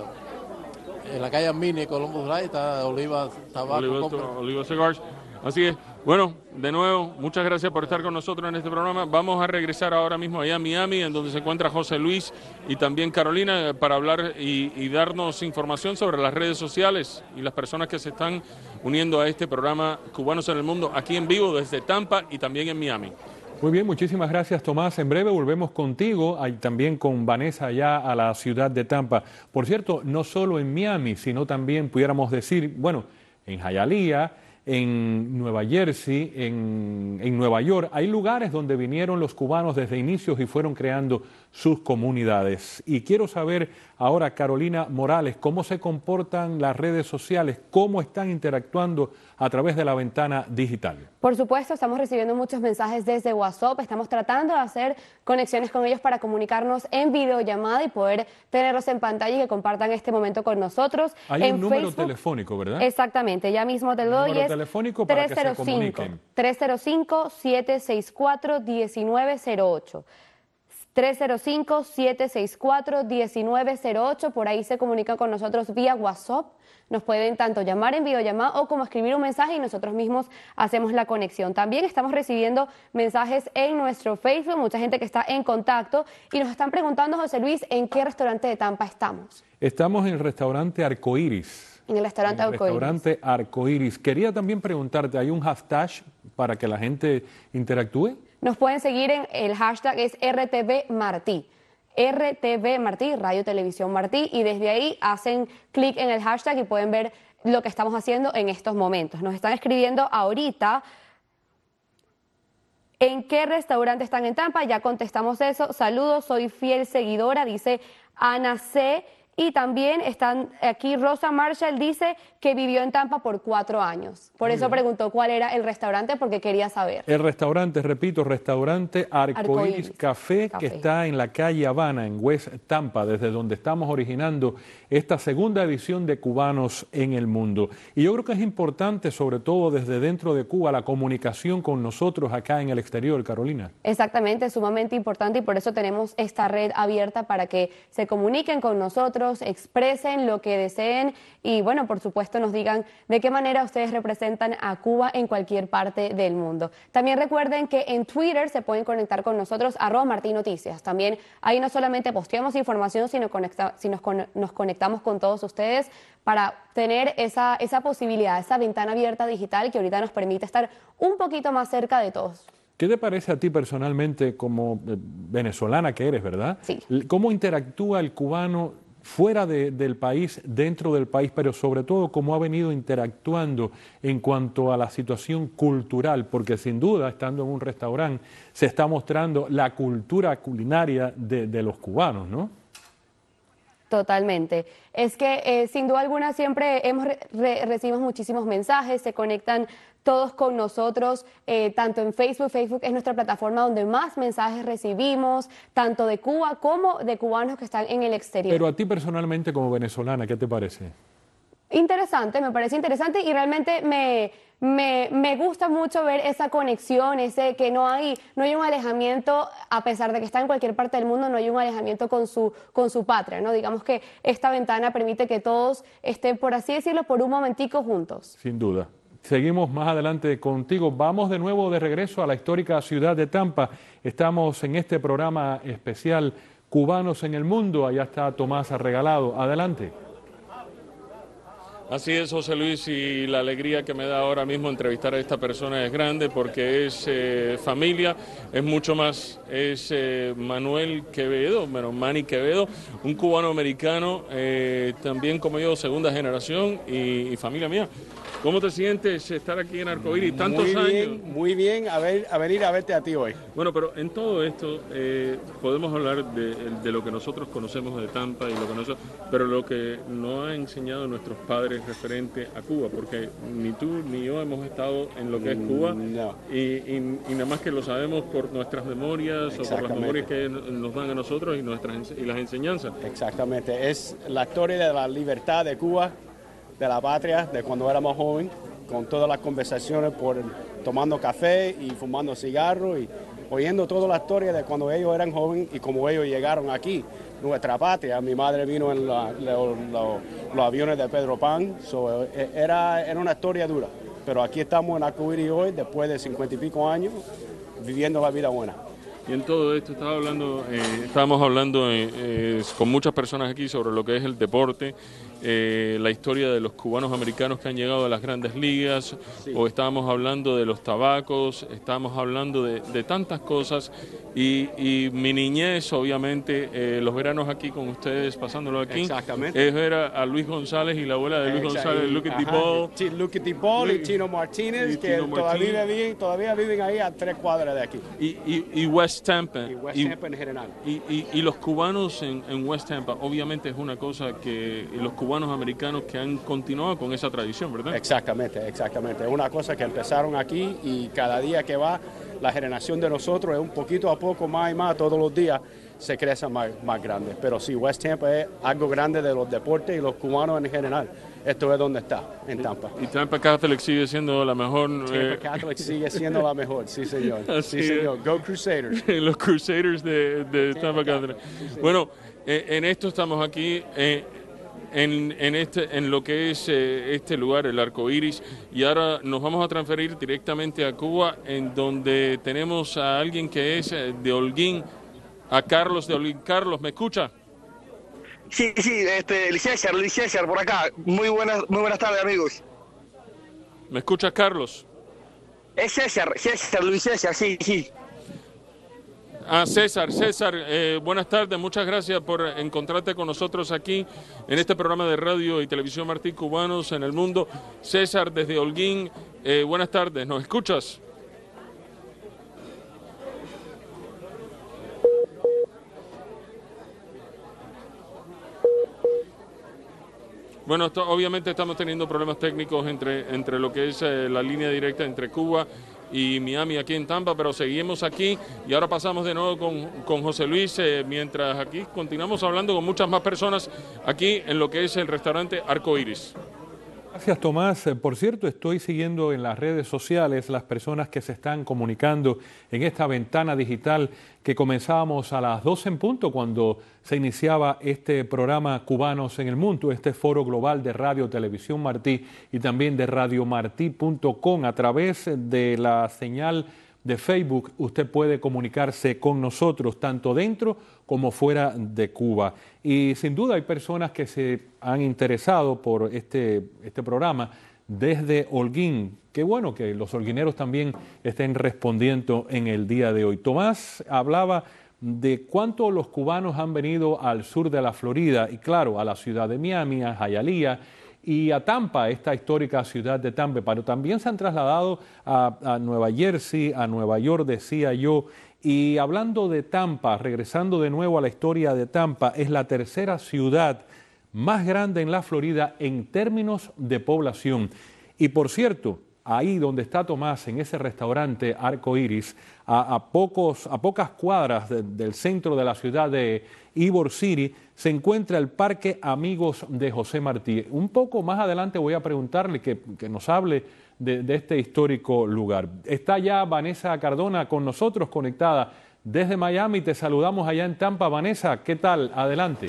en la calle Mini Columbus Drive está Oliva Tabaco. Oliva, compra. Oliva Cigars. Así es. Bueno, de nuevo, muchas gracias por estar con nosotros en este programa. Vamos a regresar ahora mismo allá a Miami, en donde se encuentra José Luis y también Carolina, para hablar y, y darnos información sobre las redes sociales y las personas que se están uniendo a este programa Cubanos en el Mundo, aquí en vivo desde Tampa y también en Miami. Muy bien, muchísimas gracias, Tomás. En breve volvemos contigo, ahí también con Vanessa allá a la ciudad de Tampa. Por cierto, no solo en Miami, sino también pudiéramos decir, bueno, en Hialeah, en Nueva Jersey, en, en Nueva York. Hay lugares donde vinieron los cubanos desde inicios y fueron creando sus comunidades. Y quiero saber ahora, Carolina Morales, cómo se comportan las redes sociales, cómo están interactuando a través de la ventana digital. Por supuesto, estamos recibiendo muchos mensajes desde WhatsApp, estamos tratando de hacer conexiones con ellos para comunicarnos en videollamada y poder tenerlos en pantalla y que compartan este momento con nosotros. Hay en un número Facebook, telefónico, ¿verdad? Exactamente, ya mismo te lo doy, Número es telefónico para que se comuniquen. tres cero cinco, siete seis cuatro, uno nueve cero ocho. tres cero cinco, siete seis cuatro, uno nueve cero ocho, por ahí se comunican con nosotros vía WhatsApp. Nos pueden tanto llamar en videollamada o como escribir un mensaje y nosotros mismos hacemos la conexión. También estamos recibiendo mensajes en nuestro Facebook, mucha gente que está en contacto y nos están preguntando, José Luis, ¿en qué restaurante de Tampa estamos? Estamos en el restaurante Arcoiris. En el restaurante En el Arcoiris. restaurante Arcoiris. Quería también preguntarte, ¿hay un hashtag para que la gente interactúe? Nos pueden seguir en el hashtag es R T V Martí. R T V Martí, Radio Televisión Martí, y desde ahí hacen clic en el hashtag y pueden ver lo que estamos haciendo en estos momentos. Nos están escribiendo ahorita en qué restaurante están en Tampa, ya contestamos eso. Saludos, soy fiel seguidora, dice Ana C. Y también están aquí, Rosa Marshall dice que vivió en Tampa por cuatro años. Por eso preguntó cuál era el restaurante, porque quería saber. El restaurante, repito, restaurante Arcoíris Café, Café, que está en la calle Habana, en West Tampa, desde donde estamos originando esta segunda edición de Cubanos en el Mundo. Y yo creo que es importante, sobre todo desde dentro de Cuba, la comunicación con nosotros acá en el exterior, Carolina. Exactamente, sumamente importante, y por eso tenemos esta red abierta para que se comuniquen con nosotros, expresen lo que deseen y, bueno, por supuesto nos digan de qué manera ustedes representan a Cuba en cualquier parte del mundo. También recuerden que en Twitter se pueden conectar con nosotros, arroba Martí Noticias. También ahí no solamente posteamos información, sino, conecta, sino con, nos conectamos con todos ustedes para tener esa, esa posibilidad, esa ventana abierta digital que ahorita nos permite estar un poquito más cerca de todos. ¿Qué te parece a ti personalmente como venezolana que eres, verdad? Sí. ¿Cómo interactúa el cubano fuera de, del país, dentro del país, pero sobre todo cómo ha venido interactuando en cuanto a la situación cultural? Porque sin duda, estando en un restaurante, se está mostrando la cultura culinaria de, de los cubanos, ¿no? Totalmente. Es que eh, sin duda alguna siempre hemos re re recibimos muchísimos mensajes, se conectan todos con nosotros, eh, tanto en Facebook. Facebook es nuestra plataforma donde más mensajes recibimos, tanto de Cuba como de cubanos que están en el exterior. Pero a ti personalmente como venezolana, ¿qué te parece? Interesante, me parece interesante y realmente me, me, me gusta mucho ver esa conexión, ese que no hay, no hay un alejamiento, a pesar de que está en cualquier parte del mundo, no hay un alejamiento con su, con su patria, ¿no? Digamos que esta ventana permite que todos estén, por así decirlo, por un momentico juntos. Sin duda. Seguimos más adelante contigo. Vamos de nuevo de regreso a la histórica ciudad de Tampa. Estamos en este programa especial Cubanos en el Mundo. Allá está Tomás Regalado. Adelante. Así es, José Luis, y la alegría que me da ahora mismo entrevistar a esta persona es grande porque es eh, familia, es mucho más, es eh, Manuel Quevedo, bueno, Manny Quevedo, un cubano-americano, eh, también como yo, segunda generación y, y familia mía. ¿Cómo te sientes estar aquí en Arcoíris tantos muy bien, años? Muy bien, a, ver, a venir a verte a ti hoy. Bueno, pero en todo esto eh, podemos hablar de, de lo que nosotros conocemos de Tampa y lo que nosotros, pero lo que nos han enseñado nuestros padres referente a Cuba, porque ni tú ni yo hemos estado en lo que es Cuba no. y, y, y nada más que lo sabemos por nuestras memorias o por las memorias que nos dan a nosotros y, nuestras, y las enseñanzas. Exactamente, es la historia de la libertad de Cuba, de la patria, de cuando éramos jóvenes, con todas las conversaciones por tomando café y fumando cigarros y oyendo toda la historia de cuando ellos eran jóvenes y cómo ellos llegaron aquí, nuestra patria. Mi madre vino en la, lo, lo, los aviones de Pedro Pan, so, era, era una historia dura, pero aquí estamos en Arcoíris hoy, después de cincuenta y pico años, viviendo la vida buena. Y en todo esto estaba hablando, eh, estábamos hablando eh, eh, con muchas personas aquí sobre lo que es el deporte, eh, la historia de los cubanos americanos que han llegado a las grandes ligas, sí. O estábamos hablando de los tabacos, estábamos hablando de, de tantas cosas y, y mi niñez, obviamente, eh, los veranos aquí con ustedes, pasándolo aquí, exactamente, es ver a, a Luis González y la abuela de Luis Exacto. González, Luke Tibol, Luke Tibol y Chino Martínez, y que Tino todavía, Martínez. Viven, todavía viven ahí a tres cuadras de aquí. Y, y, y West Tampa. Y West y, Tampa en general. Y, y, y los cubanos en, en West Tampa, obviamente es una cosa que los cubanos americanos que han continuado con esa tradición, ¿verdad? Exactamente, exactamente. Es una cosa que empezaron aquí y cada día que va, la generación de nosotros es un poquito a poco más y más, todos los días se crece más, más grande. Pero sí, West Tampa es algo grande de los deportes y los cubanos en general. Esto es donde está, en Tampa. Y Tampa Catholic sigue siendo la mejor. Tampa eh... Catholic sigue siendo la mejor, sí señor. Así sí señor. Go Crusaders. Los Crusaders de, de Tampa, Tampa Catholic. Sí, bueno, eh, en esto estamos aquí. Eh, En, en, este, en lo que es eh, este lugar, el Arcoíris, y ahora nos vamos a transferir directamente a Cuba, en donde tenemos a alguien que es de Holguín, a Carlos de Holguín. Carlos, ¿me escucha? Sí, sí, este, Luis César, Luis César, por acá. Muy buenas, muy buenas tardes, amigos. ¿Me escucha, Carlos? Es César, César, Luis César, sí, sí. Ah, César, César, eh, buenas tardes, muchas gracias por encontrarte con nosotros aquí en este programa de radio y televisión Martí Cubanos en el Mundo. César, desde Holguín, eh, buenas tardes, ¿nos escuchas? Bueno, esto, obviamente estamos teniendo problemas técnicos entre, entre lo que es eh, la línea directa entre Cuba y Miami aquí en Tampa, pero seguimos aquí y ahora pasamos de nuevo con, con José Luis, eh, mientras aquí continuamos hablando con muchas más personas aquí en lo que es el restaurante Arco Iris. Gracias, Tomás. Por cierto, estoy siguiendo en las redes sociales las personas que se están comunicando en esta ventana digital que comenzábamos a las doce en punto cuando se iniciaba este programa Cubanos en el Mundo, este foro global de Radio Televisión Martí y también de radio martí punto com. A través de la señal de Facebook usted puede comunicarse con nosotros tanto dentro como fuera de Cuba. Y sin duda hay personas que se han interesado por este, este programa desde Holguín. Qué bueno que los holguineros también estén respondiendo en el día de hoy. Tomás hablaba de cuánto los cubanos han venido al sur de la Florida y claro, a la ciudad de Miami, a Hialeah y a Tampa, esta histórica ciudad de Tampa, pero también se han trasladado a, a Nueva Jersey, a Nueva York, decía yo. Y hablando de Tampa, regresando de nuevo a la historia de Tampa, es la tercera ciudad más grande en la Florida en términos de población. Y por cierto, ahí donde está Tomás, en ese restaurante Arco Iris, a, a, pocos, a pocas cuadras de, del centro de la ciudad de Ybor City, se encuentra el Parque Amigos de José Martí. Un poco más adelante voy a preguntarle que, que nos hable de, de este histórico lugar. Está ya Vanessa Cardona con nosotros, conectada desde Miami. Te saludamos allá en Tampa. Vanessa, ¿qué tal? Adelante.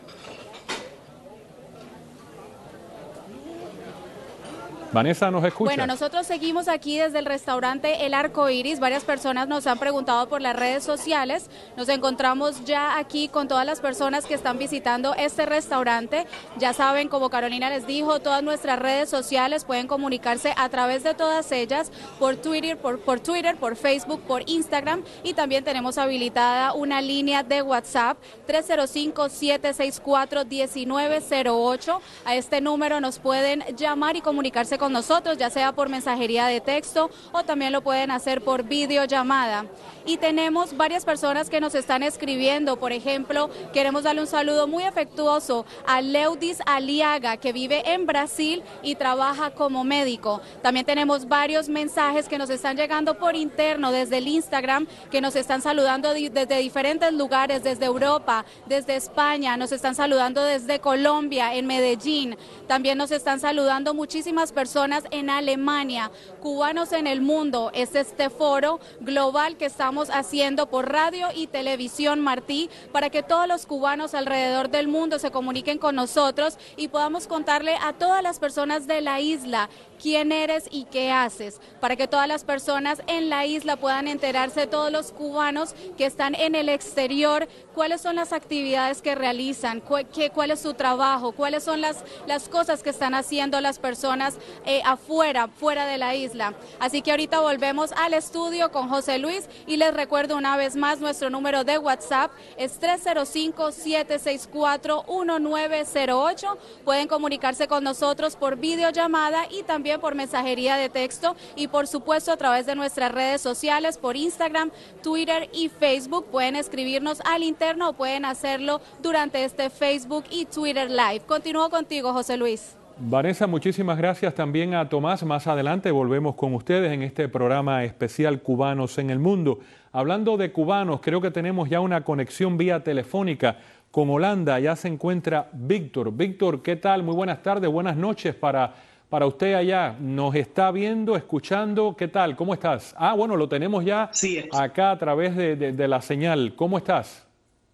Vanessa, ¿nos escucha? Bueno, nosotros seguimos aquí desde el restaurante El Arco Iris. Varias personas nos han preguntado por las redes sociales. Nos encontramos ya aquí con todas las personas que están visitando este restaurante. Ya saben, como Carolina les dijo, todas nuestras redes sociales pueden comunicarse a través de todas ellas, por Twitter, por, por Twitter, por Facebook, por Instagram, y también tenemos habilitada una línea de WhatsApp tres cero cinco, siete seis cuatro, uno nueve cero ocho. A este número nos pueden llamar y comunicarse con nosotros, ya sea por mensajería de texto o también lo pueden hacer por videollamada. Y tenemos varias personas que nos están escribiendo. Por ejemplo, queremos darle un saludo muy afectuoso a Leudis Aliaga, que vive en Brasil y trabaja como médico. También tenemos varios mensajes que nos están llegando por interno desde el Instagram, que nos están saludando desde diferentes lugares, desde Europa, desde España, nos están saludando desde Colombia, en Medellín. También nos están saludando muchísimas personas en Alemania. Cubanos en el Mundo es este foro global que estamos haciendo por radio y televisión Martí para que todos los cubanos alrededor del mundo se comuniquen con nosotros y podamos contarle a todas las personas de la isla quién eres y qué haces, para que todas las personas en la isla puedan enterarse, todos los cubanos que están en el exterior, cuáles son las actividades que realizan, cu qué, cuál es su trabajo, cuáles son las, las cosas que están haciendo las personas eh, afuera, fuera de la isla. Así que ahorita volvemos al estudio con José Luis y les recuerdo una vez más nuestro número de WhatsApp es tres cero cinco, siete seis cuatro, uno nueve cero ocho. Pueden comunicarse con nosotros por videollamada y también por mensajería de texto y por supuesto a través de nuestras redes sociales por Instagram, Twitter y Facebook. Pueden escribirnos al interno o pueden hacerlo durante este Facebook y Twitter Live. Continúo contigo, José Luis. Vanessa, muchísimas gracias también a Tomás. Más adelante volvemos con ustedes en este programa especial Cubanos en el Mundo. Hablando de cubanos, creo que tenemos ya una conexión vía telefónica con Holanda. Ya se encuentra Víctor. Víctor, ¿qué tal? Muy buenas tardes, buenas noches para, para usted allá. Nos está viendo, escuchando. ¿Qué tal? ¿Cómo estás? Ah, bueno, lo tenemos ya sí, acá a través de, de, de la señal. ¿Cómo estás?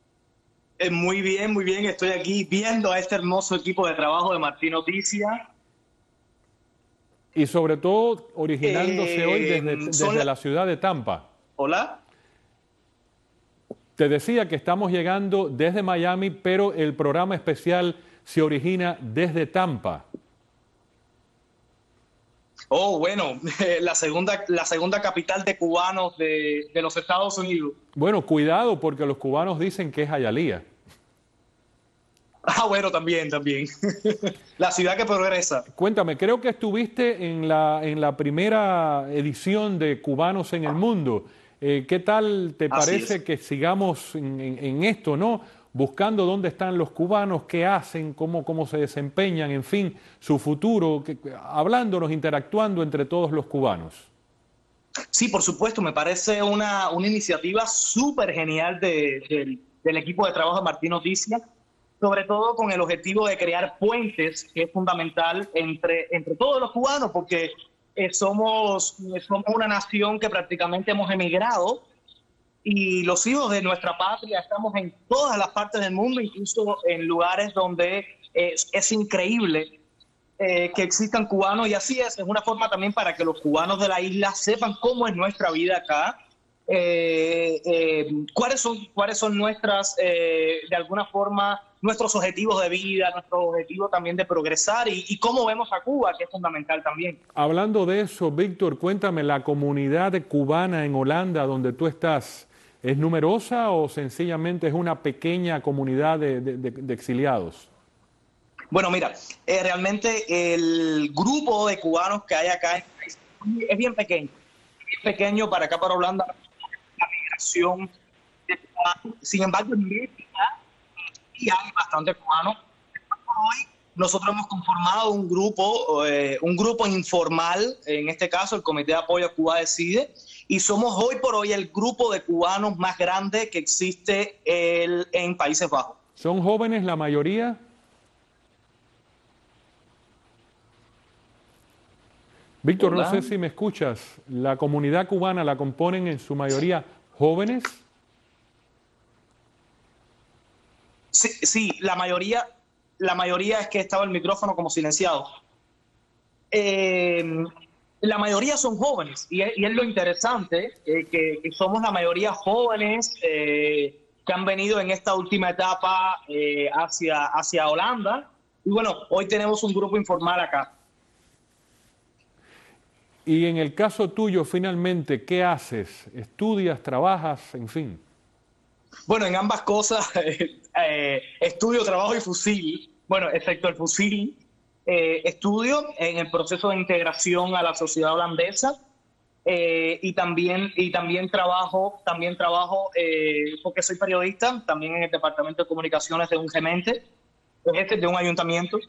Muy bien, muy bien. Estoy aquí viendo a este hermoso equipo de trabajo de Martí Noticias. Y sobre todo originándose eh, hoy desde, desde la... la ciudad de Tampa. Hola. Te decía que estamos llegando desde Miami, pero el programa especial se origina desde Tampa. Oh, bueno, la segunda, la segunda capital de cubanos de, de los Estados Unidos. Bueno, cuidado porque los cubanos dicen que es Hialeah. Ah, bueno, también, también. La ciudad que progresa. Cuéntame, creo que estuviste en la, en la primera edición de Cubanos en el Mundo. Eh, ¿Qué tal te parece que sigamos en, en, en esto, no? buscando dónde están los cubanos, qué hacen, cómo, cómo se desempeñan, en fin, su futuro, que, hablándonos, interactuando entre todos los cubanos. Sí, por supuesto, me parece una, una iniciativa súper genial de, de, del equipo de trabajo de Martí Noticias, sobre todo con el objetivo de crear puentes, que es fundamental entre, entre todos los cubanos, porque eh, somos, somos una nación que prácticamente hemos emigrado y los hijos de nuestra patria estamos en todas las partes del mundo, incluso en lugares donde es, es increíble eh, que existan cubanos, y así es, es una forma también para que los cubanos de la isla sepan cómo es nuestra vida acá. Eh, eh, cuáles son cuáles son nuestras eh, de alguna forma nuestros objetivos de vida, nuestro objetivo también de progresar y, y cómo vemos a Cuba, que es fundamental también. Hablando de eso, Víctor, cuéntame, la comunidad cubana en Holanda donde tú estás, ¿es numerosa o sencillamente es una pequeña comunidad de, de, de, de exiliados? Bueno, mira, eh, realmente el grupo de cubanos que hay acá es, es bien pequeño, es pequeño para acá, para Holanda. La migración de cubanos, sin embargo, en México y hay bastante cubanos. Hoy nosotros hemos conformado un grupo, eh, un grupo informal, en este caso el Comité de Apoyo a Cuba Decide, y somos hoy por hoy el grupo de cubanos más grande que existe el, en Países Bajos. ¿Son jóvenes la mayoría? Víctor, no sé si me escuchas. ¿La comunidad cubana la componen en su mayoría jóvenes? Sí, sí, la mayoría, la mayoría es que estaba el micrófono como silenciado. Eh, la mayoría son jóvenes y es, y es lo interesante, eh, que, que somos la mayoría jóvenes eh, que han venido en esta última etapa eh, hacia, hacia Holanda. Y bueno, hoy tenemos un grupo informal acá. Y en el caso tuyo, finalmente, ¿qué haces? ¿Estudias, trabajas, en fin? Bueno, en ambas cosas, eh, eh, estudio, trabajo y fusil. Bueno, excepto el fusil, eh, estudio en el proceso de integración a la sociedad holandesa eh, y también y también trabajo, también trabajo eh, porque soy periodista, también en el departamento de comunicaciones de un gemente, de un ayuntamiento.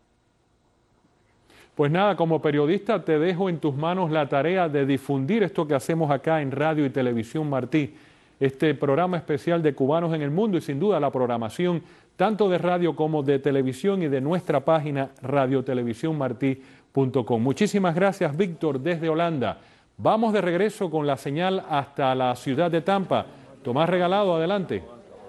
Pues nada, como periodista te dejo en tus manos la tarea de difundir esto que hacemos acá en Radio y Televisión Martí, este programa especial de Cubanos en el Mundo y sin duda la programación tanto de radio como de televisión y de nuestra página radio televisión martí punto com. Muchísimas gracias, Víctor, desde Holanda. Vamos de regreso con la señal hasta la ciudad de Tampa. Tomás Regalado, adelante.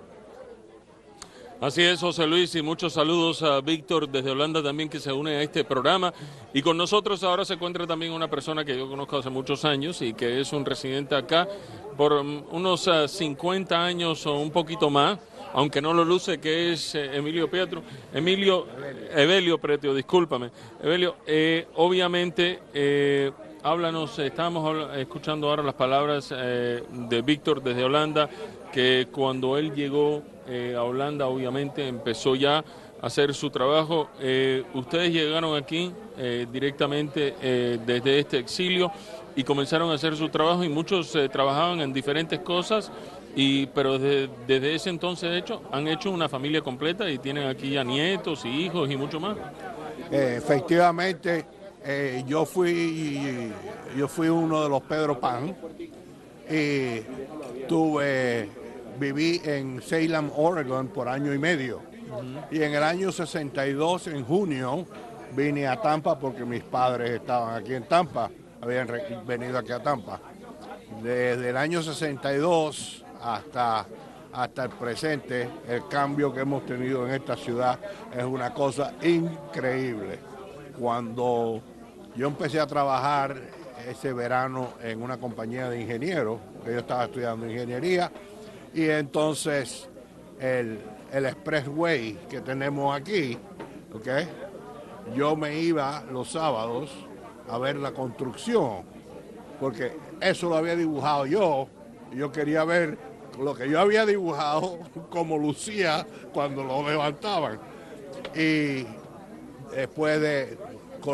Así es, José Luis, y muchos saludos a Víctor desde Holanda también, que se une a este programa. Y con nosotros ahora se encuentra también una persona que yo conozco hace muchos años y que es un residente acá por um, unos uh, cincuenta años o un poquito más, aunque no lo luce, que es eh, Emilio Pietro. Emilio, Evelio Pretio, discúlpame. Evelio, eh, obviamente, eh, háblanos, estamos habla, escuchando ahora las palabras eh, de Víctor desde Holanda, que cuando él llegó eh, a Holanda, obviamente, empezó ya a hacer su trabajo. Eh, ustedes llegaron aquí eh, directamente eh, desde este exilio y comenzaron a hacer su trabajo y muchos eh, trabajaban en diferentes cosas, y pero desde, desde ese entonces, de hecho, han hecho una familia completa y tienen aquí ya nietos y hijos y mucho más. Eh, efectivamente, eh, yo fui yo fui uno de los Pedro Pan y tuve, viví en Salem, Oregon por año y medio. Uh-huh. Y en el año sesenta y dos, en junio, vine a Tampa porque mis padres estaban aquí en Tampa, habían venido aquí a Tampa. Desde el año sesenta y dos hasta, hasta el presente, el cambio que hemos tenido en esta ciudad es una cosa increíble. Cuando yo empecé a trabajar ese verano en una compañía de ingenieros, yo estaba estudiando ingeniería, y entonces el, el expressway que tenemos aquí, ¿okay? Yo me iba los sábados a ver la construcción, porque eso lo había dibujado yo, y yo quería ver lo que yo había dibujado, como lucía cuando lo levantaban. Y después de,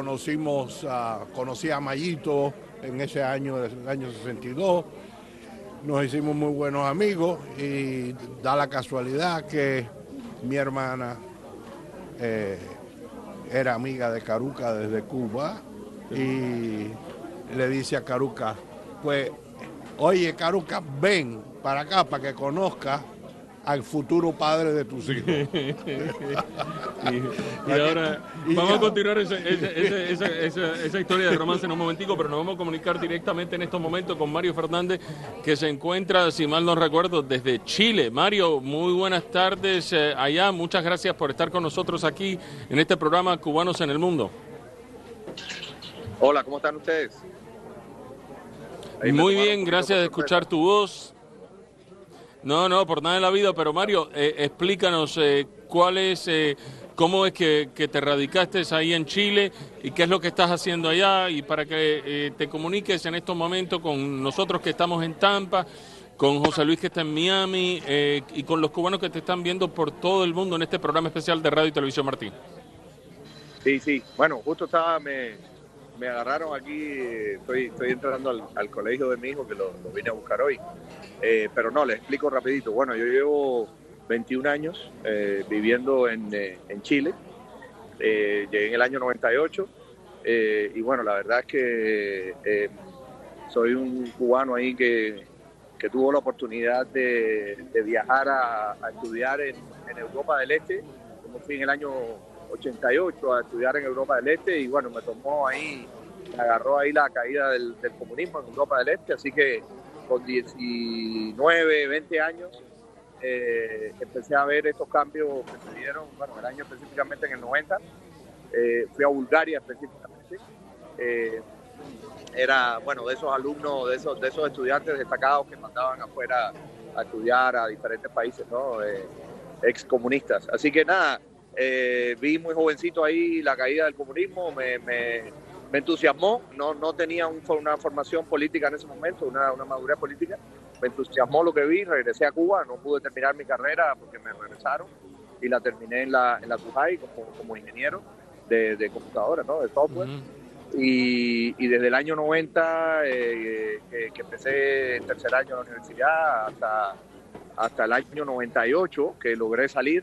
conocimos, uh, conocí a Mayito en ese año, el año sesenta y dos, nos hicimos muy buenos amigos y da la casualidad que mi hermana eh, era amiga de Caruca desde Cuba y le dice a Caruca, pues, oye Caruca, ven para acá para que conozca al futuro padre de tus hijos. y, y ahora y vamos ya. a continuar ese, ese, ese, esa, esa, esa historia de romance en un momentico, pero nos vamos a comunicar directamente en estos momentos con Mario Fernández, que se encuentra, si mal no recuerdo, desde Chile. Mario, muy buenas tardes eh, allá, muchas gracias por estar con nosotros aquí en este programa Cubanos en el Mundo. Hola, ¿cómo están ustedes? Ahí muy bien, gracias de escuchar tu voz. No, no, por nada en la vida, pero Mario, eh, explícanos eh, cuál es, eh, cómo es que, que te radicaste ahí en Chile y qué es lo que estás haciendo allá, y para que eh, te comuniques en estos momentos con nosotros que estamos en Tampa, con José Luis que está en Miami eh, y con los cubanos que te están viendo por todo el mundo en este programa especial de Radio y Televisión Martí. Sí, sí, bueno, justo estaba, me, me agarraron aquí, estoy, estoy entrando al, al colegio de mi hijo que lo, lo vine a buscar hoy. Eh, pero no, les explico rapidito. Bueno, yo llevo veintiún años eh, viviendo en, eh, en Chile. Eh, llegué en el año noventa y ocho eh, y bueno, la verdad es que eh, soy un cubano ahí que, que tuvo la oportunidad de, de viajar a, a estudiar en, en Europa del Este. Como fui en el año ochenta y ocho a estudiar en Europa del Este y bueno, me tomó ahí, me agarró ahí la caída del, del comunismo en Europa del Este, así que con diecinueve, veinte años, eh, empecé a ver estos cambios que se dieron, bueno, el año específicamente en el noventa, eh, fui a Bulgaria específicamente, eh, era, bueno, de esos alumnos, de esos, de esos estudiantes destacados que mandaban afuera a estudiar a diferentes países, ¿no? Eh, excomunistas. Así que nada, eh, vi muy jovencito ahí la caída del comunismo, me... me Me entusiasmó, no, no tenía un, una formación política en ese momento, una, una madurez política. Me entusiasmó lo que vi, regresé a Cuba, no pude terminar mi carrera porque me regresaron y la terminé en la, en la Tujay como, como ingeniero de, de computadora, ¿no? De software. Uh-huh. y, y desde el año noventa, eh, que, que empecé el tercer año de la universidad, hasta, hasta el año noventa y ocho, que logré salir,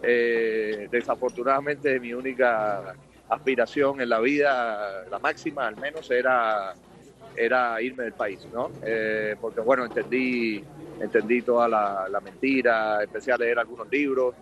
eh, desafortunadamente mi única aspiración en la vida, la máxima al menos, era, era irme del país, ¿no? Eh, porque bueno, entendí, entendí toda la, la mentira, empecé a leer algunos libros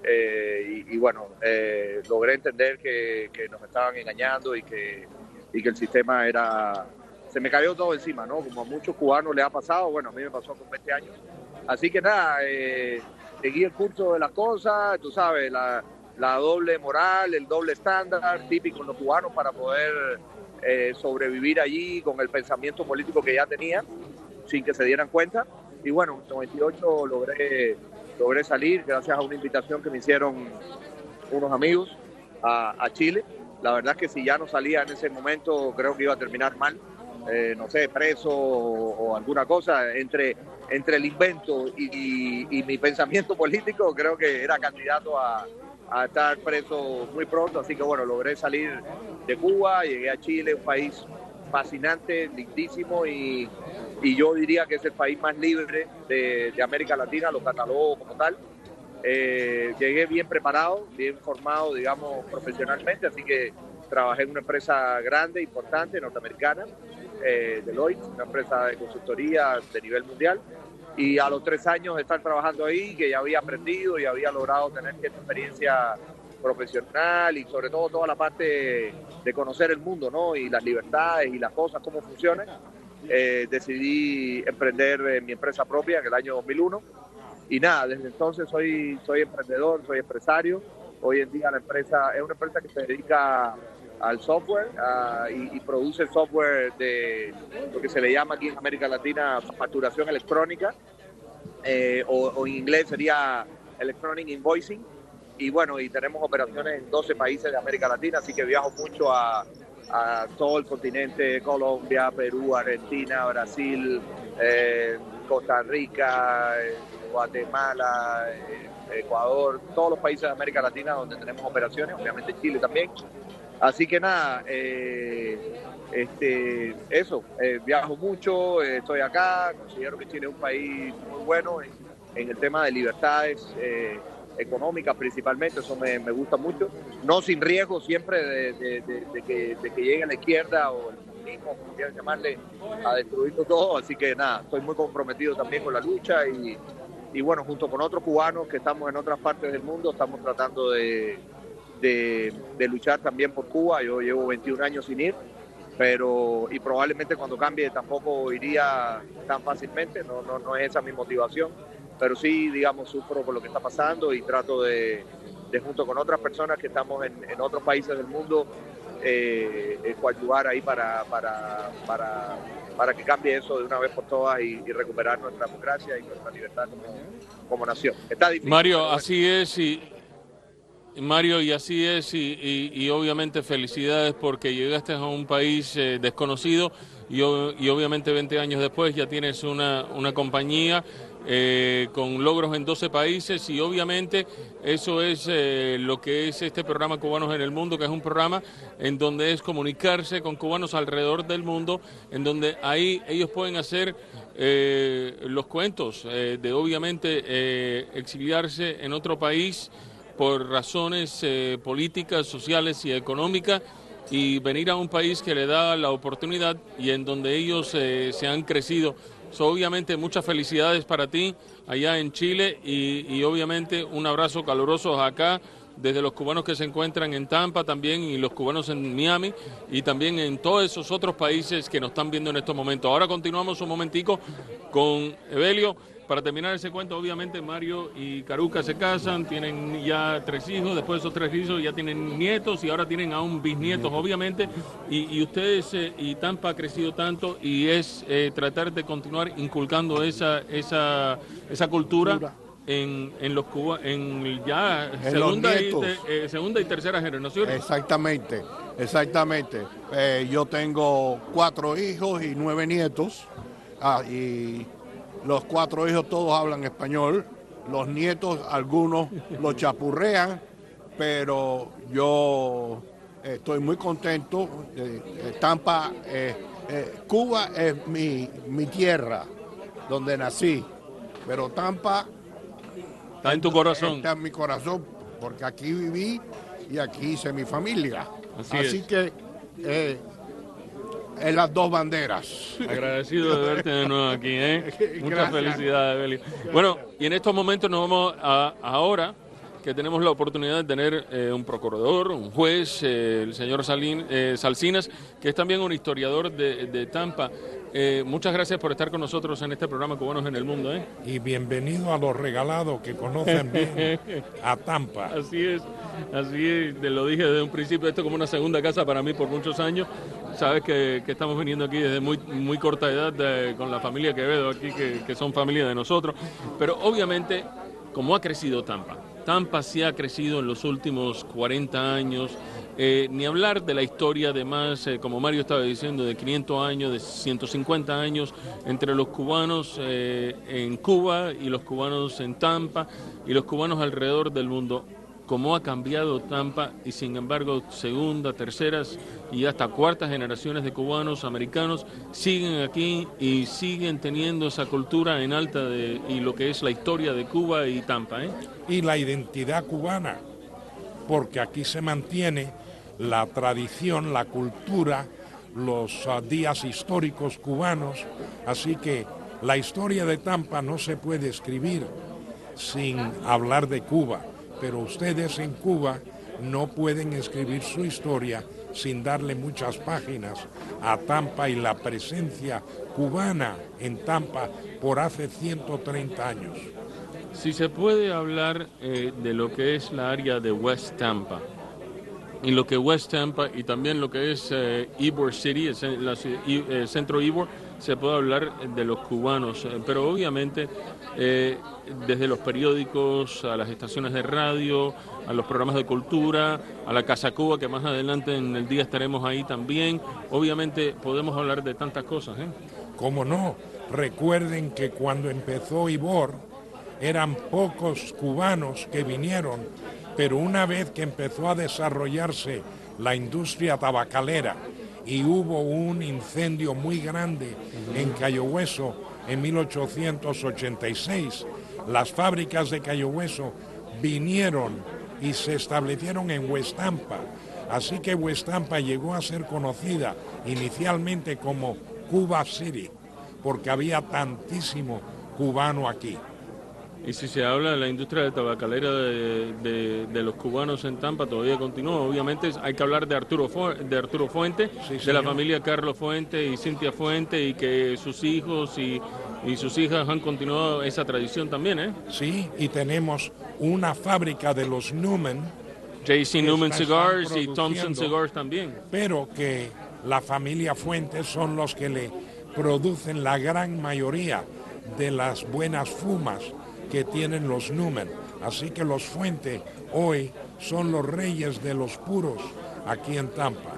eh, y, y bueno, eh, logré entender que, que nos estaban engañando y que, y que el sistema era... Se me cayó todo encima, ¿no? Como a muchos cubanos les ha pasado, bueno, a mí me pasó con veinte años. Así que nada, eh, seguí el curso de las cosas, tú sabes, la... la doble moral, el doble estándar típico de los cubanos para poder eh, sobrevivir allí con el pensamiento político que ya tenía, sin que se dieran cuenta. Y bueno, en noventa y ocho logré, logré salir gracias a una invitación que me hicieron unos amigos a, a Chile. La verdad es que si ya no salía en ese momento, creo que iba a terminar mal, eh, no sé, preso o, o alguna cosa. Entre, entre el invento y, y, y mi pensamiento político, creo que era candidato a a estar preso muy pronto, así que bueno, logré salir de Cuba, llegué a Chile, un país fascinante, lindísimo y, y yo diría que es el país más libre de, de América Latina, lo catalogo como tal. Eh, llegué bien preparado, bien formado, digamos, profesionalmente, así que trabajé en una empresa grande, importante, norteamericana, eh, Deloitte, una empresa de consultoría de nivel mundial. Y a los tres años de estar trabajando ahí, que ya había aprendido y había logrado tener cierta experiencia profesional y sobre todo toda la parte de conocer el mundo, ¿no? Y las libertades y las cosas, cómo funcionan, eh, decidí emprender en mi empresa propia en el año dos mil uno. Y nada, desde entonces soy, soy emprendedor, soy empresario. Hoy en día la empresa es una empresa que se dedica al software uh, y, y produce software de lo que se le llama aquí en América Latina facturación electrónica, eh, o, o en inglés sería Electronic Invoicing. Y bueno, y tenemos operaciones en doce países de América Latina, así que viajo mucho a, a todo el continente, Colombia, Perú, Argentina, Brasil, eh, Costa Rica, eh, Guatemala, eh, Ecuador, todos los países de América Latina donde tenemos operaciones, obviamente Chile también. Así que nada, eh, Este, eso, eh, viajo mucho, eh, estoy acá, considero que Chile es un país muy bueno en, en el tema de libertades eh, económicas principalmente, eso me, me gusta mucho, no sin riesgo siempre de, de, de, de, que, de que llegue a la izquierda o el comunismo, como quieran llamarle, a destruirlo todo, así que nada, estoy muy comprometido también con la lucha y, y bueno, junto con otros cubanos que estamos en otras partes del mundo, estamos tratando de, de, de luchar también por Cuba. Yo llevo veintiún años sin ir, pero y probablemente cuando cambie tampoco iría tan fácilmente, no, no, no es esa mi motivación, pero sí, digamos, sufro por lo que está pasando y trato de, de junto con otras personas que estamos en, en otros países del mundo, eh, coadyuvar ahí para, para, para, para que cambie eso de una vez por todas y, y recuperar nuestra democracia y nuestra libertad como, como nación. Está difícil. Mario, pero bueno. así es y... Mario, y así es, y, y, y obviamente felicidades porque llegaste a un país eh, desconocido y, y obviamente veinte años después ya tienes una, una compañía eh, con logros en doce países y obviamente eso es eh, lo que es este programa Cubanos en el Mundo, que es un programa en donde es comunicarse con cubanos alrededor del mundo, en donde ahí ellos pueden hacer eh, los cuentos eh, de obviamente eh, exiliarse en otro país por razones eh, políticas, sociales y económicas, y venir a un país que le da la oportunidad y en donde ellos eh, se han crecido. So, obviamente muchas felicidades para ti allá en Chile y, y obviamente un abrazo caluroso acá desde los cubanos que se encuentran en Tampa también y los cubanos en Miami y también en todos esos otros países que nos están viendo en estos momentos. Ahora continuamos un momentico con Evelio. Para terminar ese cuento, obviamente Mario y Caruca se casan, tienen ya tres hijos, después de esos tres hijos ya tienen nietos y ahora tienen aún bisnietos, obviamente, y, y ustedes eh, y Tampa ha crecido tanto y es eh, tratar de continuar inculcando esa esa esa cultura en, en los cubanos, en ya En segunda y, los te, nietos. eh, segunda y tercera generación. Exactamente, exactamente. Eh, yo tengo cuatro hijos y nueve nietos, ah, y los cuatro hijos todos hablan español, los nietos algunos los chapurrean, pero yo estoy muy contento. Eh, eh, Tampa, eh, eh, Cuba es mi, mi tierra, donde nací, pero Tampa está en tu corazón. Está en mi corazón, porque aquí viví y aquí hice mi familia. Así, Así es. que eh, en las dos banderas. Agradecido de verte de nuevo aquí, ¿eh? Muchas Gracias. felicidades, Evelio. Bueno, y en estos momentos nos vamos a ahora que tenemos la oportunidad de tener eh, un procurador, un juez, eh, el señor Salín, eh, Salsinas, que es también un historiador de, de Tampa. Eh, muchas gracias por estar con nosotros en este programa Cubanos en el Mundo, ¿eh? Y bienvenido a los regalados que conocen bien a Tampa. Así es, así es, te lo dije desde un principio, esto es como una segunda casa para mí por muchos años. Sabes que, que estamos viniendo aquí desde muy, muy corta edad de, con la familia Quevedo aquí, que, que son familia de nosotros, pero obviamente, como ha crecido Tampa, Tampa sí ha crecido en los últimos cuarenta años, eh, ni hablar de la historia de más, eh, como Mario estaba diciendo, de quinientos años, de ciento cincuenta años entre los cubanos eh, en Cuba y los cubanos en Tampa y los cubanos alrededor del mundo. Cómo ha cambiado Tampa y sin embargo segunda, terceras y hasta cuartas generaciones de cubanos americanos siguen aquí y siguen teniendo esa cultura en alta de, y lo que es la historia de Cuba y Tampa, ¿eh? Y la identidad cubana, porque aquí se mantiene la tradición, la cultura, los uh, días históricos cubanos, así que la historia de Tampa no se puede escribir sin hablar de Cuba. Pero ustedes en Cuba no pueden escribir su historia sin darle muchas páginas a Tampa y la presencia cubana en Tampa por hace ciento treinta años. Si se puede hablar eh, de lo que es la área de West Tampa y lo que West Tampa y también lo que es eh, Ybor City, el, la, el centro Ybor, se puede hablar de los cubanos, eh, pero obviamente eh, desde los periódicos, a las estaciones de radio, a los programas de cultura, a la Casa Cuba, que más adelante en el día estaremos ahí también, obviamente podemos hablar de tantas cosas, ¿eh? ¿Cómo no? Recuerden que cuando empezó Ybor eran pocos cubanos que vinieron, pero una vez que empezó a desarrollarse la industria tabacalera y hubo un incendio muy grande en Cayo Hueso en mil ochocientos ochenta y seis. Las fábricas de Cayo Hueso vinieron y se establecieron en West Tampa. Así que West Tampa llegó a ser conocida inicialmente como Cuba City, porque había tantísimo cubano aquí. Y si se habla de la industria de tabacalera de, de, de los cubanos en Tampa, todavía continúa. Obviamente hay que hablar de Arturo, Fu de Arturo Fuente, sí, de señor. la familia Carlos Fuente y Cintia Fuente, y que sus hijos y, y sus hijas han continuado esa tradición también, ¿eh? Sí, y tenemos una fábrica de los Newman, J C Newman está- Cigars están y Thompson produciendo, Cigars también. pero que la familia Fuentes son los que le producen la gran mayoría de las buenas fumas que tienen los Newman. Así que los Fuentes hoy son los reyes de los puros aquí en Tampa.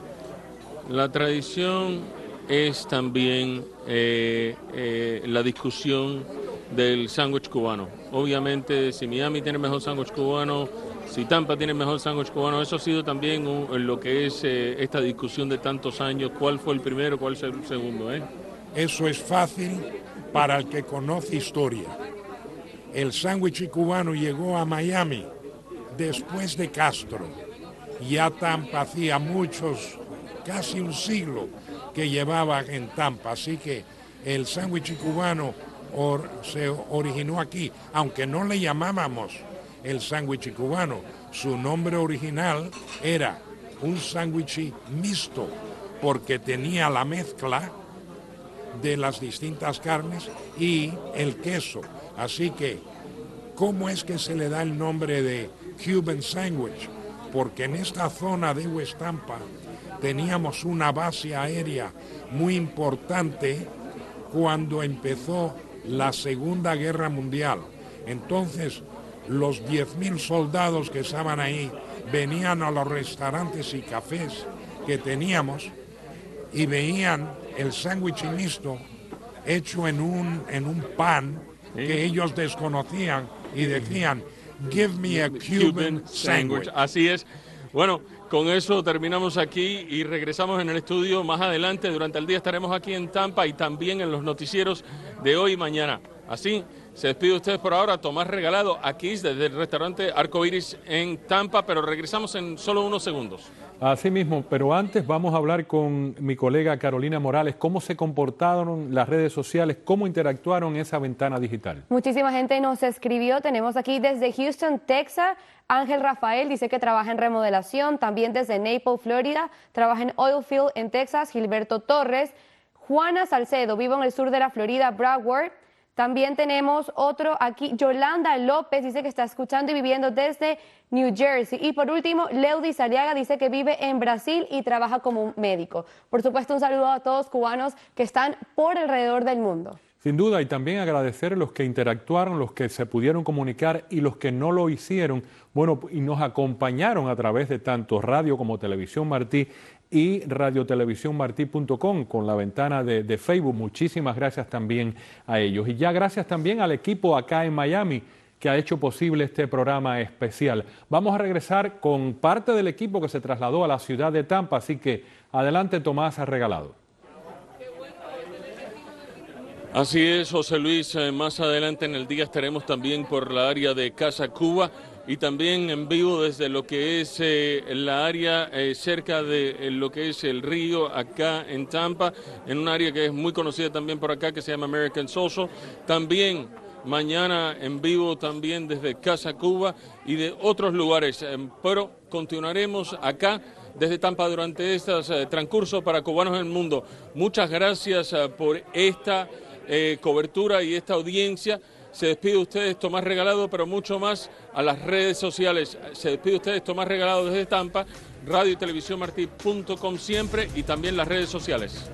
La tradición es también eh, eh, la discusión del sándwich cubano. Obviamente, si Miami tiene mejor sándwich cubano, si Tampa tiene mejor sándwich cubano, eso ha sido también un, lo que es eh, esta discusión de tantos años. ¿Cuál fue el primero, cuál es el segundo? Eh? Eso es fácil para el que conoce historia. El sándwich cubano llegó a Miami después de Castro. Ya Tampa hacía muchos, casi un siglo que llevaba en Tampa. Así que el sándwich cubano or, se originó aquí, aunque no le llamábamos el sándwich cubano. Su nombre original era un sándwich mixto, porque tenía la mezcla de las distintas carnes y el queso. Así que, ¿cómo es que se le da el nombre de Cuban Sandwich? Porque en esta zona de West Tampa teníamos una base aérea muy importante cuando empezó la Segunda Guerra Mundial. Entonces, los diez mil soldados que estaban ahí venían a los restaurantes y cafés que teníamos y veían el sándwich mixto hecho en un, en un pan que ellos desconocían y decían, give me a Cuban sandwich. Así es. Bueno, con eso terminamos aquí y regresamos en el estudio más adelante. Durante el día estaremos aquí en Tampa y también en los noticieros de hoy y mañana. Así, se despide ustedes por ahora. Tomás Regalado, aquí desde el restaurante Arco Iris en Tampa, pero regresamos en solo unos segundos. Así mismo, pero antes vamos a hablar con mi colega Carolina Morales, cómo se comportaron las redes sociales, cómo interactuaron en esa ventana digital. Muchísima gente nos escribió, tenemos aquí desde Houston, Texas, Ángel Rafael dice que trabaja en remodelación, también desde Naples, Florida, trabaja en Oilfield en Texas, Gilberto Torres, Juana Salcedo, vivo en el sur de la Florida, Broward. También tenemos otro aquí, Yolanda López, dice que está escuchando y viviendo desde New Jersey. Y por último, Leudis Aliaga dice que vive en Brasil y trabaja como médico. Por supuesto, un saludo a todos cubanos que están por alrededor del mundo. Sin duda, y también agradecer a los que interactuaron, los que se pudieron comunicar y los que no lo hicieron, bueno, y nos acompañaron a través de tanto radio como Televisión Martí y radio televisión martí punto com con la ventana de, de Facebook. Muchísimas gracias también a ellos. Y ya gracias también al equipo acá en Miami que ha hecho posible este programa especial. Vamos a regresar con parte del equipo que se trasladó a la ciudad de Tampa, así que adelante Tomás Regalado. Así es, José Luis, eh, más adelante en el día estaremos también por la área de Casa Cuba y también en vivo desde lo que es eh, la área eh, cerca de eh, lo que es el río acá en Tampa, en un área que es muy conocida también por acá que se llama American Social. También mañana en vivo también desde Casa Cuba y de otros lugares, eh, pero continuaremos acá desde Tampa durante este eh, transcurso para Cubanos en el Mundo. Muchas gracias eh, por esta eh, cobertura y esta audiencia. Se despide de ustedes Tomás Regalado, pero mucho más a las redes sociales. Se despide de ustedes Tomás Regalado desde Tampa, radio y televisión martí punto com siempre y también las redes sociales.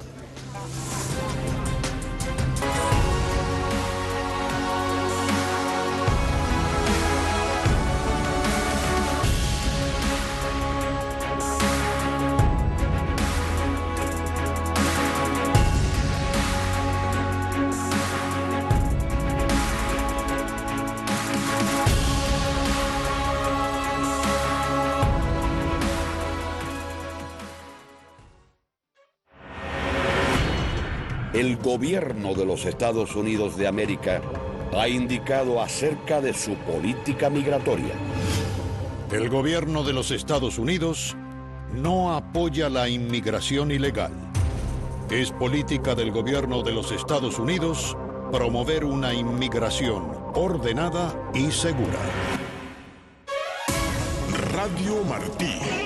el gobierno de los Estados Unidos de América ha indicado acerca de su política migratoria. El gobierno de los Estados Unidos no apoya la inmigración ilegal. Es política del gobierno de los Estados Unidos promover una inmigración ordenada y segura. Radio Martí.